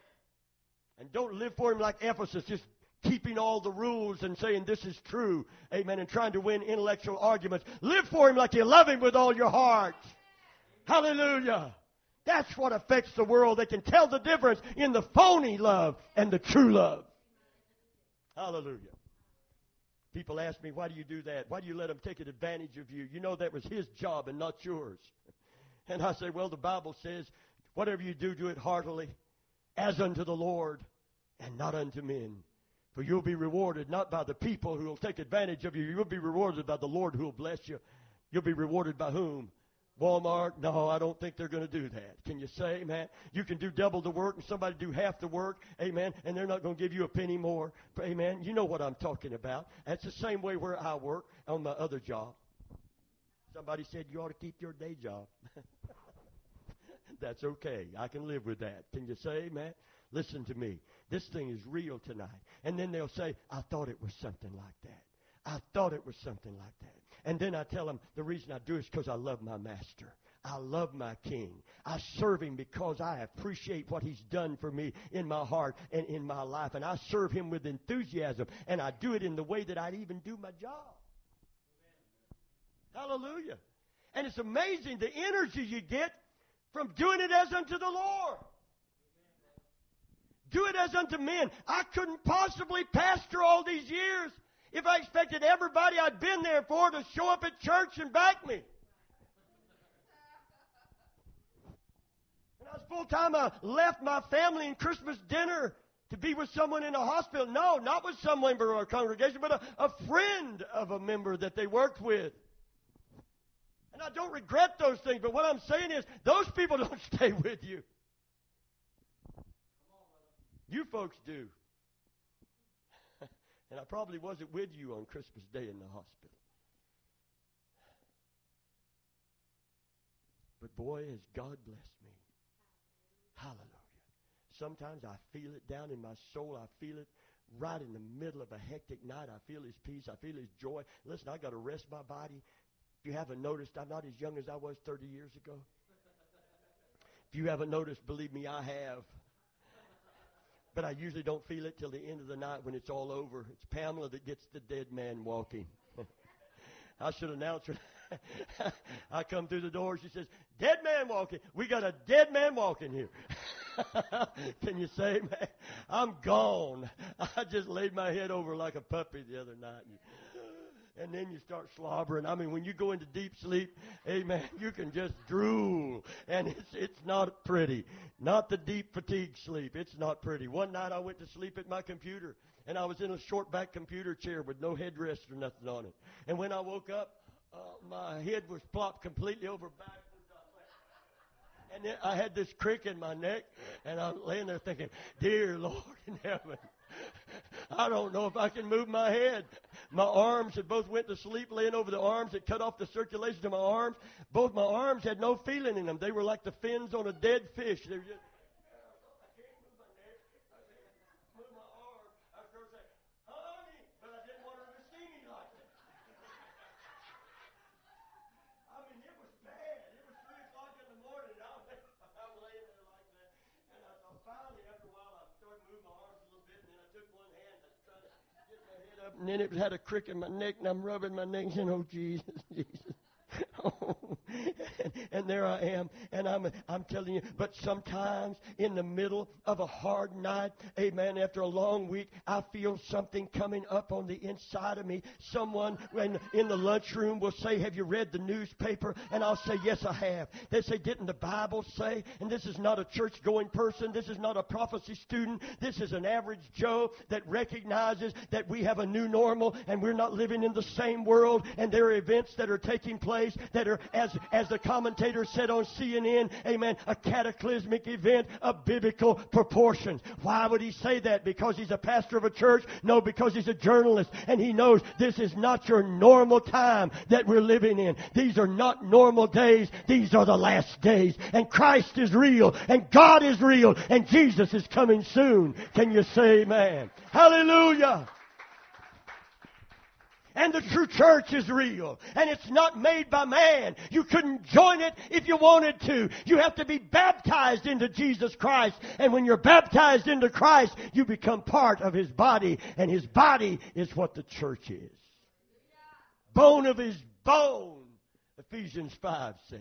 And don't live for him like Ephesus, just keeping all the rules and saying this is true. Amen. And trying to win intellectual arguments. Live for him like you love him with all your heart. Hallelujah. That's what affects the world. They can tell the difference in the phony love and the true love. Hallelujah. People ask me, why do you do that? Why do you let them take advantage of you? You know that was his job and not yours. And I say, well, the Bible says, whatever you do, do it heartily, as unto the Lord, and not unto men. For you'll be rewarded not by the people who will take advantage of you. You'll be rewarded by the Lord who will bless you. You'll be rewarded by whom? Walmart? No, I don't think they're going to do that. Can you say, amen? You can do double the work and somebody do half the work, amen, and they're not going to give you a penny more, amen. You know what I'm talking about. That's the same way where I work on my other job. Somebody said you ought to keep your day job. That's okay. I can live with that. Can you say, amen? Listen to me. This thing is real tonight. And then they'll say, I thought it was something like that. I thought it was something like that. And then I tell them the reason I do it is because I love my master. I love my king. I serve him because I appreciate what he's done for me in my heart and in my life. And I serve him with enthusiasm. And I do it in the way that I'd even do my job. Amen. Hallelujah. And it's amazing the energy you get from doing it as unto the Lord. Do it as unto men. I couldn't possibly pastor all these years if I expected everybody I'd been there for to show up at church and back me. When I was full-time, I left my family in Christmas dinner to be with someone in a hospital. No, not with some member of our congregation, but a friend of a member that they worked with. And I don't regret those things, but what I'm saying is those people don't stay with you. You folks do. And I probably wasn't with you on Christmas Day in the hospital. But boy, has God blessed me. Hallelujah. Sometimes I feel it down in my soul. I feel it right in the middle of a hectic night. I feel his peace. I feel his joy. Listen, I got to rest my body. If you haven't noticed, I'm not as young as I was 30 years ago. If you haven't noticed, believe me, I have. But I usually don't feel it till the end of the night when it's all over. It's Pamela that gets the dead man walking. I should announce her. I come through the door. She says, dead man walking. We got a dead man walking here. Can you say, man? I'm gone. I just laid my head over like a puppy the other night. And then you start slobbering. I mean, when you go into deep sleep, amen, you can just drool. And it's not pretty. Not the deep fatigue sleep. It's not pretty. One night I went to sleep at my computer, and I was in a short back computer chair with no headrest or nothing on it. And when I woke up, my head was plopped completely over backwards. And then I had this crick in my neck, and I'm laying there thinking, dear Lord in heaven, I don't know if I can move my head. My arms had both went to sleep laying over the arms. It cut off the circulation to my arms. Both my arms had no feeling in them. They were like the fins on a dead fish. They were just, I can't move my neck. I can't move my arm. I was going to say, honey, but I didn't want her to see me like that. I mean, it was bad. It was 3 o'clock in the morning, and I'm laying there like that. And I thought, finally, after a while, I started moving my arms a little bit, and then I took one hand and tried to get my head up, and then it had a crick in my neck, and I'm rubbing my neck, saying, oh, Jesus, Jesus. Oh. and there I am, and I'm telling you, but sometimes in the middle of a hard night, amen, after a long week, I feel something coming up on the inside of me. Someone in the lunchroom will say, have you read the newspaper? And I'll say, yes, I have. They say, didn't the Bible say? And this is not a church-going person. This is not a prophecy student. This is an average Joe that recognizes that we have a new normal and we're not living in the same world, and there are events that are taking place that are, as the commentator said on CNN, amen, a cataclysmic event of biblical proportions. Why would he say that? Because he's a pastor of a church? No, because he's a journalist, and he knows this is not your normal time that we're living in. These are not normal days. These are the last days. And Christ is real, and God is real, and Jesus is coming soon. Can you say amen? Hallelujah! And the true church is real. And it's not made by man. You couldn't join it if you wanted to. You have to be baptized into Jesus Christ. And when you're baptized into Christ, you become part of His body. And His body is what the church is. Bone of His bone, Ephesians 5 said.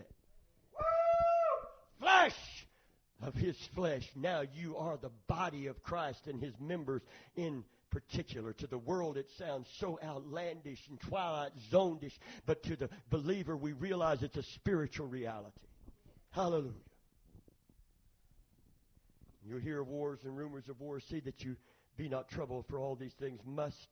Flesh of His flesh. Now you are the body of Christ and His members in particular. To the world it sounds so outlandish and Twilight Zone-ish, but to the believer we realize it's a spiritual reality. Hallelujah. You hear of wars and rumors of wars. See that you be not troubled, for all these things must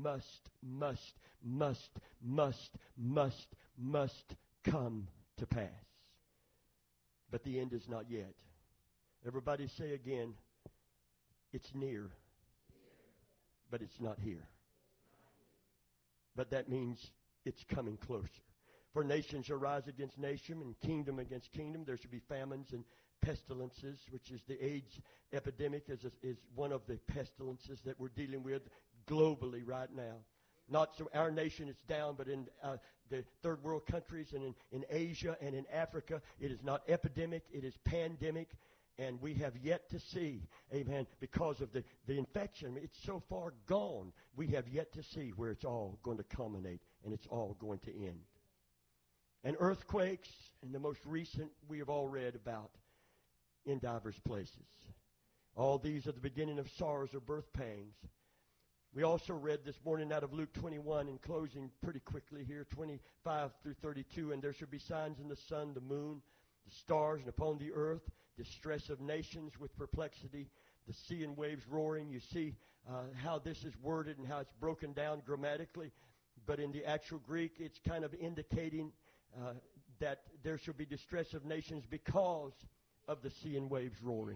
come to pass. But the end is not yet. Everybody say again, it's near. But it's not here. But that means it's coming closer. For nation shall rise against nation, and kingdom against kingdom. There shall be famines and pestilences, which is the AIDS epidemic, is one of the pestilences that we're dealing with globally right now. Not so our nation is down, but in the third world countries and in Asia and in Africa, it is not epidemic, it is pandemic. And we have yet to see, amen, because of the infection. It's so far gone. We have yet to see where it's all going to culminate and it's all going to end. And earthquakes, and the most recent we have all read about in diverse places. All these are the beginning of sorrows or birth pangs. We also read this morning out of Luke 21, in closing pretty quickly here, 25 through 32, and there shall be signs in the sun, the moon, the stars, and upon the earth, distress of nations with perplexity, the sea and waves roaring. You see how this is worded and how it's broken down grammatically. But in the actual Greek, it's kind of indicating that there shall be distress of nations because of the sea and waves roaring.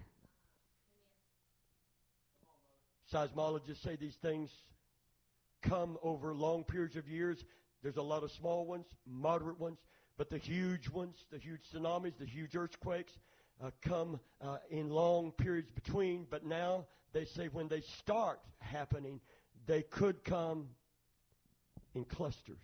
Seismologists say these things come over long periods of years. There's a lot of small ones, moderate ones, but the huge ones, the huge tsunamis, the huge earthquakes, come in long periods between, but now they say when they start happening, they could come in clusters.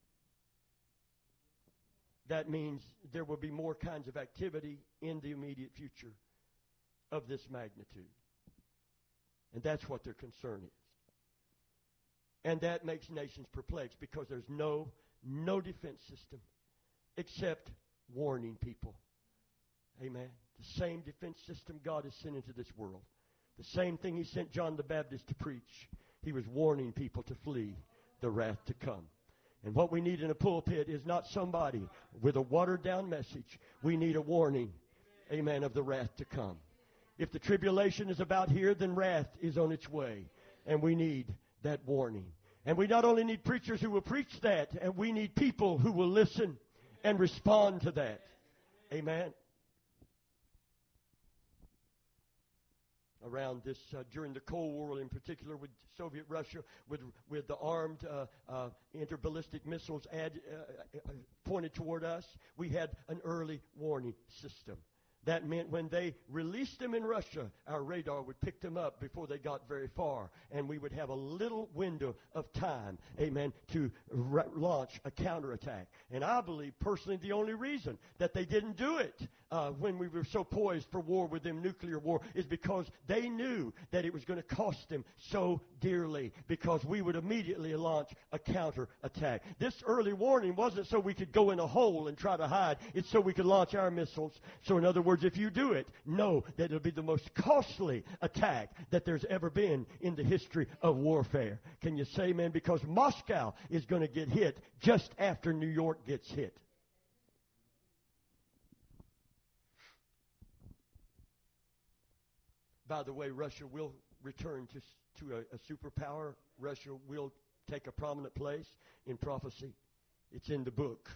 That means there will be more kinds of activity in the immediate future of this magnitude. And that's what their concern is. And that makes nations perplexed because there's no defense system except warning people. Amen. The same defense system God has sent into this world. The same thing He sent John the Baptist to preach. He was warning people to flee the wrath to come. And what we need in a pulpit is not somebody with a watered-down message. We need a warning, amen, of the wrath to come. If the tribulation is about here, then wrath is on its way. And we need that warning. And we not only need preachers who will preach that, and we need people who will listen and respond to that. Amen. Around this, during the Cold War in particular, with Soviet Russia, with the armed interballistic missiles pointed toward us, we had an early warning system That meant when they released them in Russia, our radar would pick them up before they got very far. And we would have a little window of time, amen, to launch a counterattack. And I believe, personally, the only reason that they didn't do it when we were so poised for war with them, nuclear war, is because they knew that it was going to cost them so dearly, because we would immediately launch a counterattack. This early warning wasn't so we could go in a hole and try to hide. It's so we could launch our missiles. So in other words, if you do it, know that it'll be the most costly attack that there's ever been in the history of warfare. Can you say amen? Because Moscow is going to get hit just after New York gets hit. By the way, Russia will return to a superpower. Russia will take a prominent place in prophecy. It's in the book.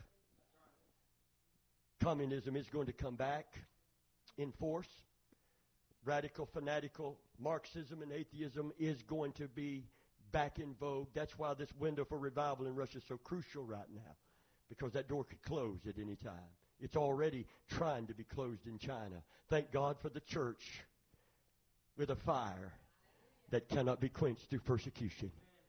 Communism is going to come back in force. Radical, fanatical Marxism and atheism is going to be back in vogue. That's why this window for revival in Russia is so crucial right now, because that door could close at any time. It's already trying to be closed in China. Thank God for the church with a fire that cannot be quenched through persecution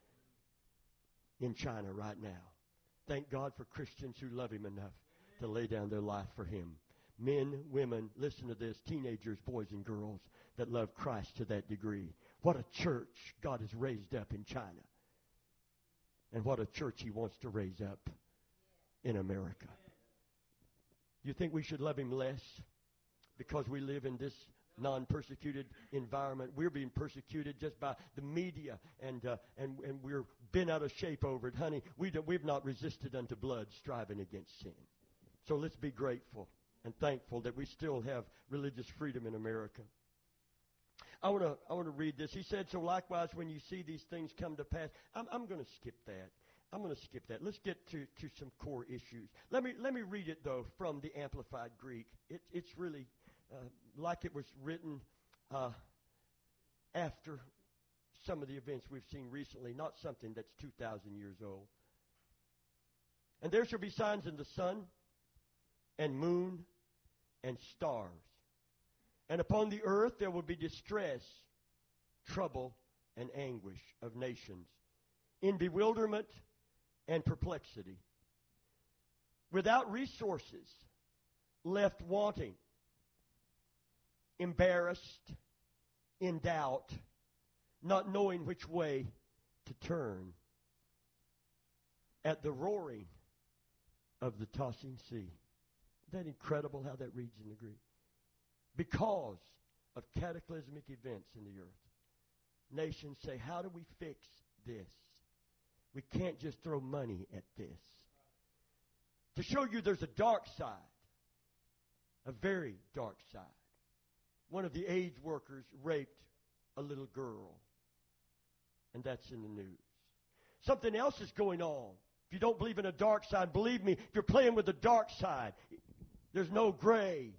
in China right now. Thank God for Christians who love Him enough to lay down their life for Him. Men, women, listen to this, teenagers, boys and girls that love Christ to that degree. What a church God has raised up in China. And what a church He wants to raise up in America. You think we should love Him less because we live in this non-persecuted environment? We're being persecuted just by the media, and we're bent out of shape over it. Honey, we've not resisted unto blood, striving against sin. So let's be grateful and thankful that we still have religious freedom in America. I want to read this. He said, so likewise, when you see these things come to pass, I'm going to skip that. I'm going to skip that. Let's get to some core issues. Let me read it, though, from the Amplified Greek. It's really like it was written after some of the events we've seen recently, not something that's 2,000 years old. And there shall be signs in the sun and moon and stars. And upon the earth there will be distress, trouble, and anguish of nations, in bewilderment and perplexity, without resources, left wanting, embarrassed, in doubt, not knowing which way to turn, at the roaring of the tossing sea. Isn't that incredible how that reads in the Greek? Because of cataclysmic events in the earth, nations say, how do we fix this? We can't just throw money at this. To show you there's a dark side, a very dark side. One of the AIDS workers raped a little girl, and that's in the news. Something else is going on. If you don't believe in a dark side, believe me, if you're playing with the dark side, there's no gray.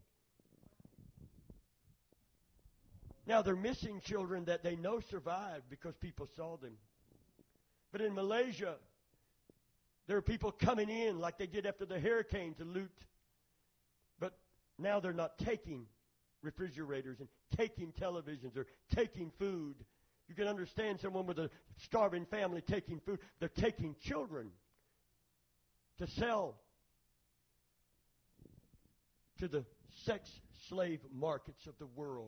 Now, they're missing children that they know survived because people saw them. But in Malaysia, there are people coming in like they did after the hurricane to loot. But now they're not taking refrigerators and taking televisions or taking food. You can understand someone with a starving family taking food. They're taking children to sell to the sex slave markets of the world.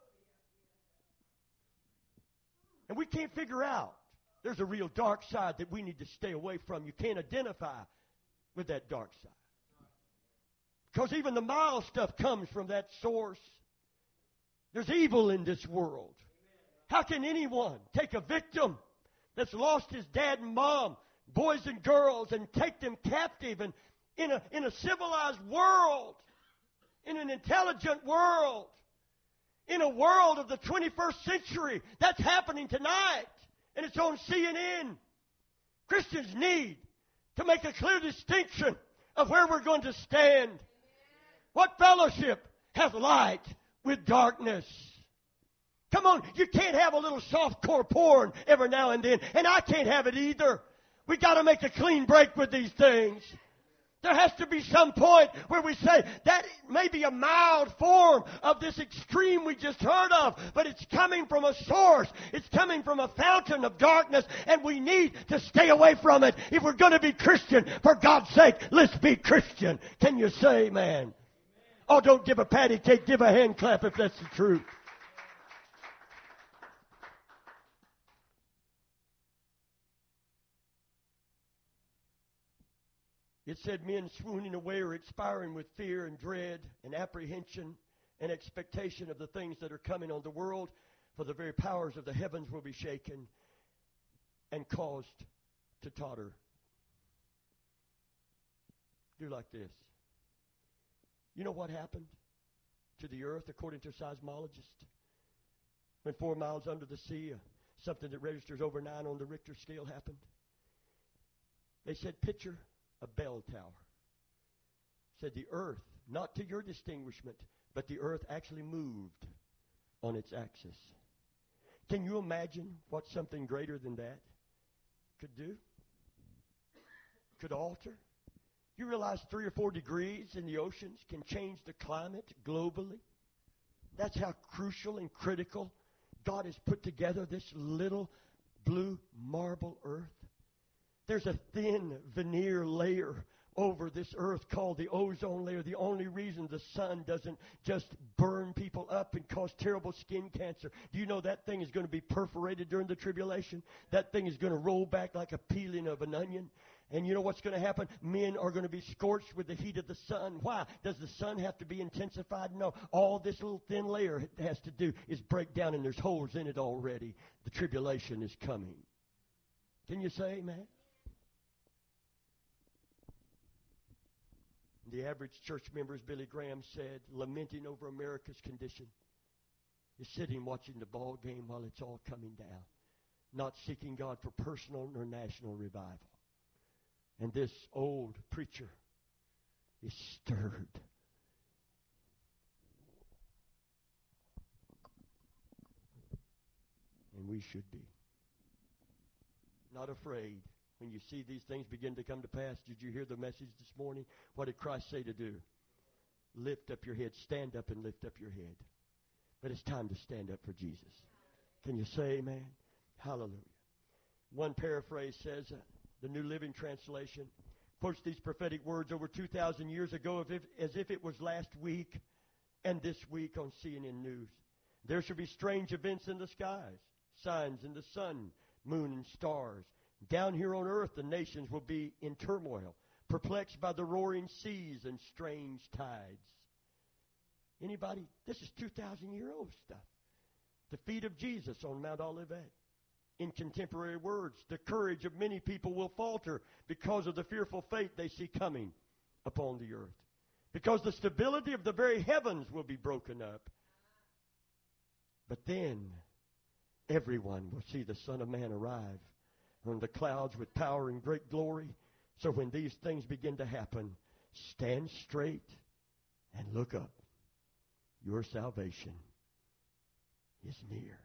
And we can't figure out. There's a real dark side that we need to stay away from. You can't identify with that dark side. Because even the mild stuff comes from that source. There's evil in this world. How can anyone take a victim that's lost his dad and mom, boys and girls, and take them captive and in a civilized world, in an intelligent world, in a world of the 21st century? That's happening tonight, and it's on CNN. Christians need to make a clear distinction of where we're going to stand. What fellowship has light with darkness? Come on, you can't have a little softcore porn every now and then, and I can't have it either. We got to make a clean break with these things. There has to be some point where we say that may be a mild form of this extreme we just heard of, but it's coming from a source. It's coming from a fountain of darkness, and we need to stay away from it if we're going to be Christian. For God's sake, let's be Christian. Can you say amen? Oh, don't give a patty cake, give a hand clap if that's the truth. It said men swooning away or expiring with fear and dread and apprehension and expectation of the things that are coming on the world, for the very powers of the heavens will be shaken and caused to totter. Do like this. You know what happened to the earth according to seismologists? When 4 miles under the sea, something that registers over 9 on the Richter scale happened. They said, picture a bell tower. Said the earth, not to your distinguishment, but the earth actually moved on its axis. Can you imagine what something greater than that could do? Could alter? You realize 3 or 4 degrees in the oceans can change the climate globally? That's how crucial and critical God has put together this little blue marble earth. There's a thin veneer layer over this earth called the ozone layer. The only reason the sun doesn't just burn people up and cause terrible skin cancer. Do you know that thing is going to be perforated during the tribulation? That thing is going to roll back like a peeling of an onion. And you know what's going to happen? Men are going to be scorched with the heat of the sun. Why? Does the sun have to be intensified? No. All this little thin layer has to do is break down, and there's holes in it already. The tribulation is coming. Can you say amen? The average church member, as Billy Graham said, lamenting over America's condition, is sitting watching the ball game while it's all coming down, not seeking God for personal or national revival. And this old preacher is stirred. And we should be. Not afraid. When you see these things begin to come to pass, did you hear the message this morning? What did Christ say to do? Lift up your head. Stand up and lift up your head. But it's time to stand up for Jesus. Can you say amen? Hallelujah. One paraphrase says, the New Living Translation quotes these prophetic words over 2,000 years ago as if it was last week and this week on CNN News. There shall be strange events in the skies, signs in the sun, moon, and stars. Down here on earth, the nations will be in turmoil, perplexed by the roaring seas and strange tides. Anybody? This is 2,000-year-old stuff. The feet of Jesus on Mount Olivet. In contemporary words, the courage of many people will falter because of the fearful fate they see coming upon the earth. Because the stability of the very heavens will be broken up. But then, everyone will see the Son of Man arrive on the clouds with power and great glory. So when these things begin to happen, stand straight and look up. Your salvation is near.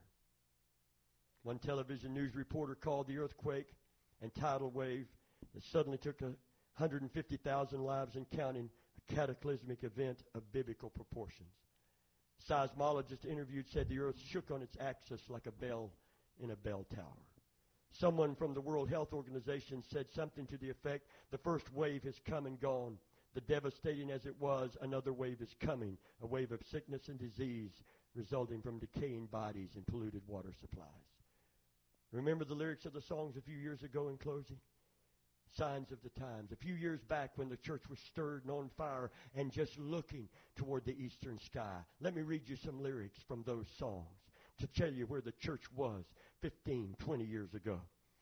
One television news reporter called the earthquake and tidal wave that suddenly took 150,000 lives and counting a cataclysmic event of biblical proportions. Seismologists interviewed said the earth shook on its axis like a bell in a bell tower. Someone from the World Health Organization said something to the effect, the first wave has come and gone. The devastating as it was, another wave is coming, a wave of sickness and disease resulting from decaying bodies and polluted water supplies. Remember the lyrics of the songs a few years ago in closing? Signs of the times. A few years back when the church was stirred and on fire and just looking toward the eastern sky. Let me read you some lyrics from those songs to tell you where the church was 15, 20 years ago.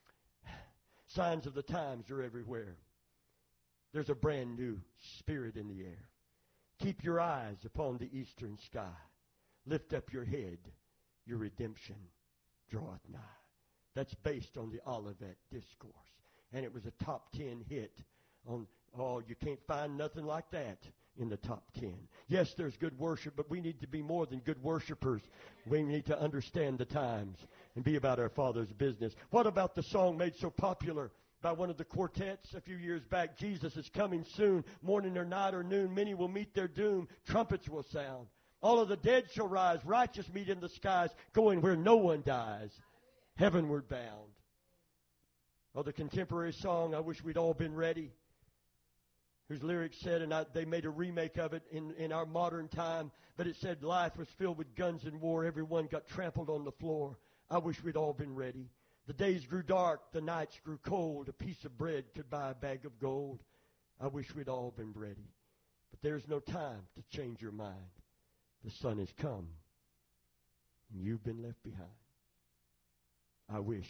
Signs of the times are everywhere. There's a brand new spirit in the air. Keep your eyes upon the eastern sky. Lift up your head. Your redemption draweth nigh. That's based on the Olivet Discourse. And it was a top 10 hit on, you can't find nothing like that in the top 10. Yes, there's good worship, but we need to be more than good worshipers. We need to understand the times and be about our Father's business. What about the song made so popular by one of the quartets a few years back. Jesus is coming soon. Morning or night or noon, many will meet their doom. Trumpets will sound. All of the dead shall rise. Righteous meet in the skies, going where no one dies. Heavenward bound. Oh, the contemporary song, I Wish We'd All Been Ready, whose lyrics said, and they made a remake of it in our modern time, but it said, life was filled with guns and war. Everyone got trampled on the floor. I wish we'd all been ready. The days grew dark. The nights grew cold. A piece of bread could buy a bag of gold. I wish we'd all been ready. But there's no time to change your mind. The sun has come, and you've been left behind. I wish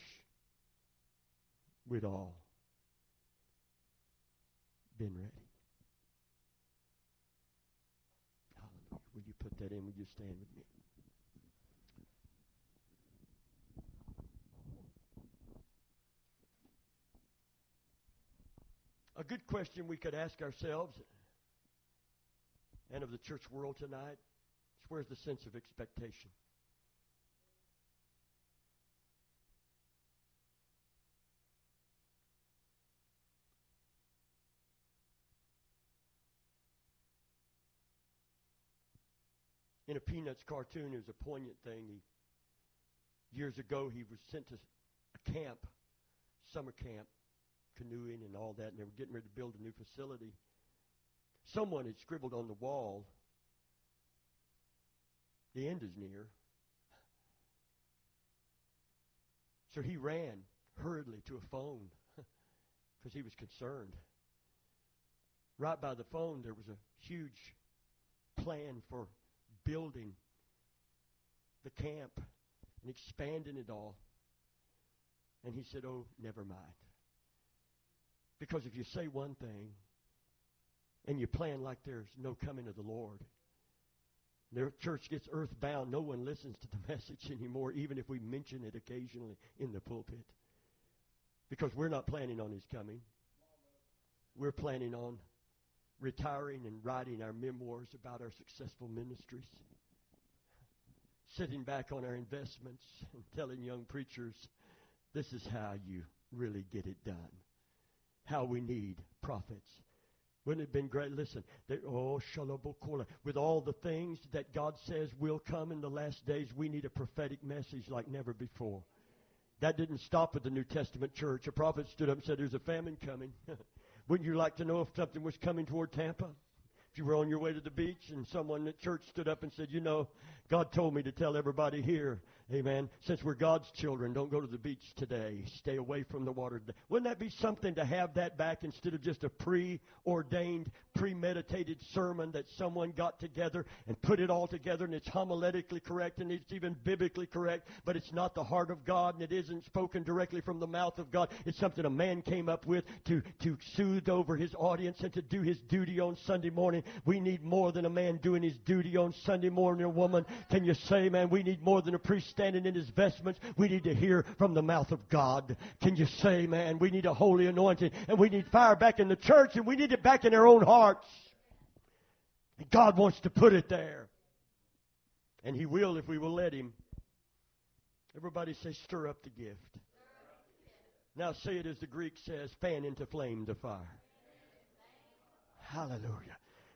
we'd all been ready. Hallelujah. Will you put that in? Will you stand with me? A good question we could ask ourselves and of the church world tonight is, where's the sense of expectation? In a Peanuts cartoon, it was a poignant thing. Years ago, he was sent to a camp, summer camp, canoeing and all that, and they were getting ready to build a new facility. Someone had scribbled on the wall, "The end is near." So he ran hurriedly to a phone because he was concerned. Right by the phone, there was a huge plan for building the camp and expanding it all. And he said, "Oh, never mind. Because if you say one thing and you plan like there's no coming of the Lord, their church gets earthbound. No one listens to the message anymore, even if we mention it occasionally in the pulpit. Because we're not planning on His coming. We're planning on retiring and writing our memoirs about our successful ministries, sitting back on our investments and telling young preachers, this is how you really get it done. How we need prophets. Wouldn't it have been great? Listen, shalabokola. With all the things that God says will come in the last days, we need a prophetic message like never before. That didn't stop with the New Testament church. A prophet stood up and said, there's a famine coming. Wouldn't you like to know if something was coming toward Tampa? If you were on your way to the beach and someone at church stood up and said, you know, God told me to tell everybody here, amen, since we're God's children, don't go to the beach today. Stay away from the water today. Wouldn't that be something to have that back instead of just a preordained, premeditated sermon that someone got together and put it all together, and it's homiletically correct and it's even biblically correct, but it's not the heart of God and it isn't spoken directly from the mouth of God. It's something a man came up with to soothe over his audience and to do his duty on Sunday morning. We need more than a man doing his duty on Sunday morning, a woman. Can you say, man, we need more than a priest standing in his vestments. We need to hear from the mouth of God. Can you say, man, we need a holy anointing, and we need fire back in the church, and we need it back in our own hearts. And God wants to put it there. And He will if we will let Him. Everybody say, stir up the gift. Now say it as the Greek says, fan into flame the fire. Hallelujah.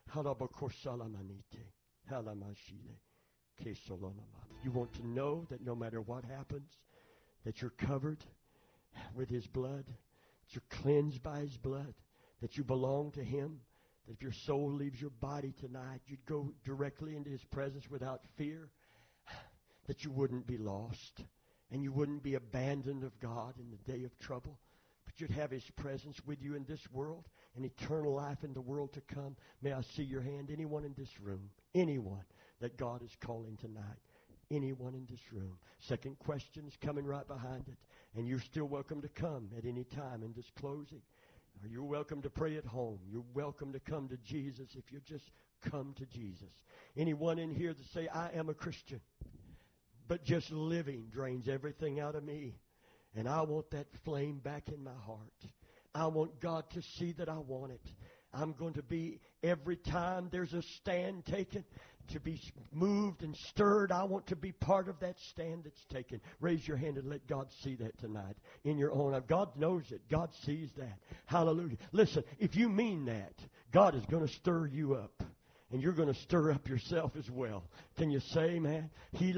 You want to know that no matter what happens, that you're covered with His blood, that you're cleansed by His blood, that you belong to Him, that if your soul leaves your body tonight, you'd go directly into His presence without fear, that you wouldn't be lost, and you wouldn't be abandoned of God in the day of trouble, but you'd have His presence with you in this world and eternal life in the world to come. May I see your hand? Anyone in this room? Anyone that God is calling tonight? Anyone in this room? Second question is coming right behind it. And you're still welcome to come at any time in this closing. Or you're welcome to pray at home. You're welcome to come to Jesus if you just come to Jesus. Anyone in here that say, I am a Christian, but just living drains everything out of me. And I want that flame back in my heart. I want God to see that I want it. I'm going to be, every time there's a stand taken, to be moved and stirred. I want to be part of that stand that's taken. Raise your hand and let God see that tonight in your own life. God knows it. God sees that. Hallelujah. Listen, if you mean that, God is going to stir you up. And you're going to stir up yourself as well. Can you say amen?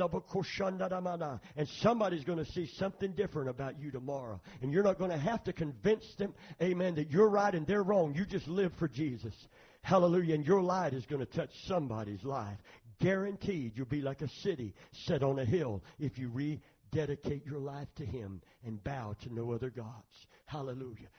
And somebody's going to see something different about you tomorrow. And you're not going to have to convince them, amen, that you're right and they're wrong. You just live for Jesus. Hallelujah. And your light is going to touch somebody's life. Guaranteed you'll be like a city set on a hill if you rededicate your life to Him and bow to no other gods. Hallelujah.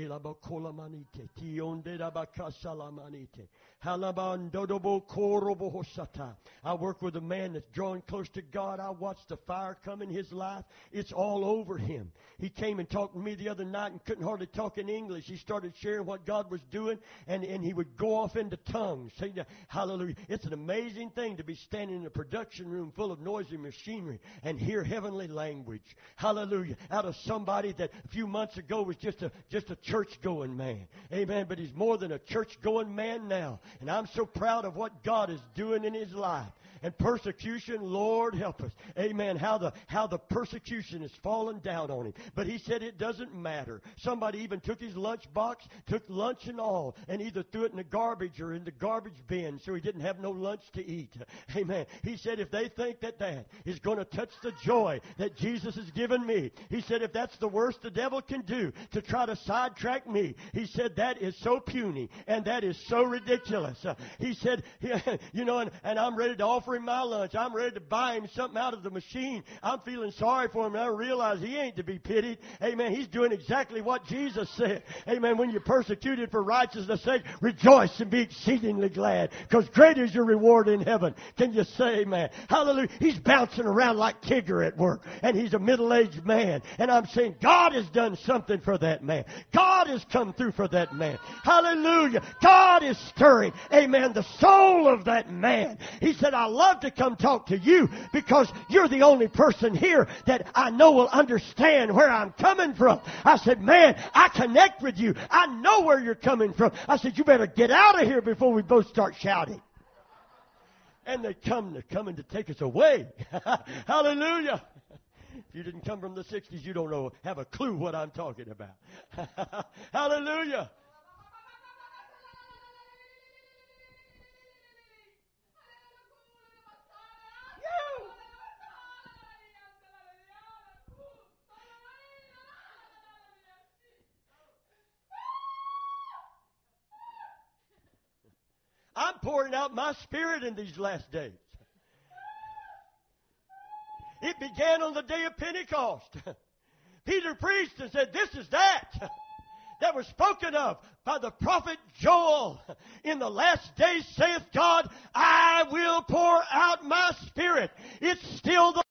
I work with a man that's drawing close to God. I watched the fire come in his life. It's all over him. He came and talked to me the other night and couldn't hardly talk in English. He started sharing what God was doing, and he would go off into tongues. Hallelujah. It's an amazing thing to be standing in a production room full of noisy machinery and hear heavenly language. Hallelujah. Out of somebody that a few months ago was just a church-going man. Amen. But he's more than a church-going man now. And I'm so proud of what God is doing in his life. And persecution, Lord help us. Amen. How the persecution has fallen down on him. But he said it doesn't matter. Somebody even took his lunch box, took lunch and all, and either threw it in the garbage or in the garbage bin so he didn't have no lunch to eat. Amen. He said if they think that is going to touch the joy that Jesus has given me, he said if that's the worst the devil can do to try to sidetrack me, he said that is so puny and that is so ridiculous. He said, and I'm ready to offer him my lunch. I'm ready to buy him something out of the machine. I'm feeling sorry for him, and I realize he ain't to be pitied. Amen. He's doing exactly what Jesus said. Amen. When you're persecuted for righteousness' sake, rejoice and be exceedingly glad, because great is your reward in heaven. Can you say amen? Hallelujah. He's bouncing around like Tigger at work, and he's a middle-aged man. And I'm saying God has done something for that man. God has come through for that man. Hallelujah. God is stirring, amen, the soul of that man. He said, I love to come talk to you because you're the only person here that I know will understand where I'm coming from. I said, man, I connect with you. I know where you're coming from. I said, you better get out of here before we both start shouting. And they're coming to take us away. Hallelujah. If you didn't come from the 60s, you don't have a clue what I'm talking about. Hallelujah. I'm pouring out my Spirit in these last days. It began on the day of Pentecost. Peter preached and said, this is that was spoken of by the prophet Joel. In the last days, saith God, I will pour out my Spirit. It's still the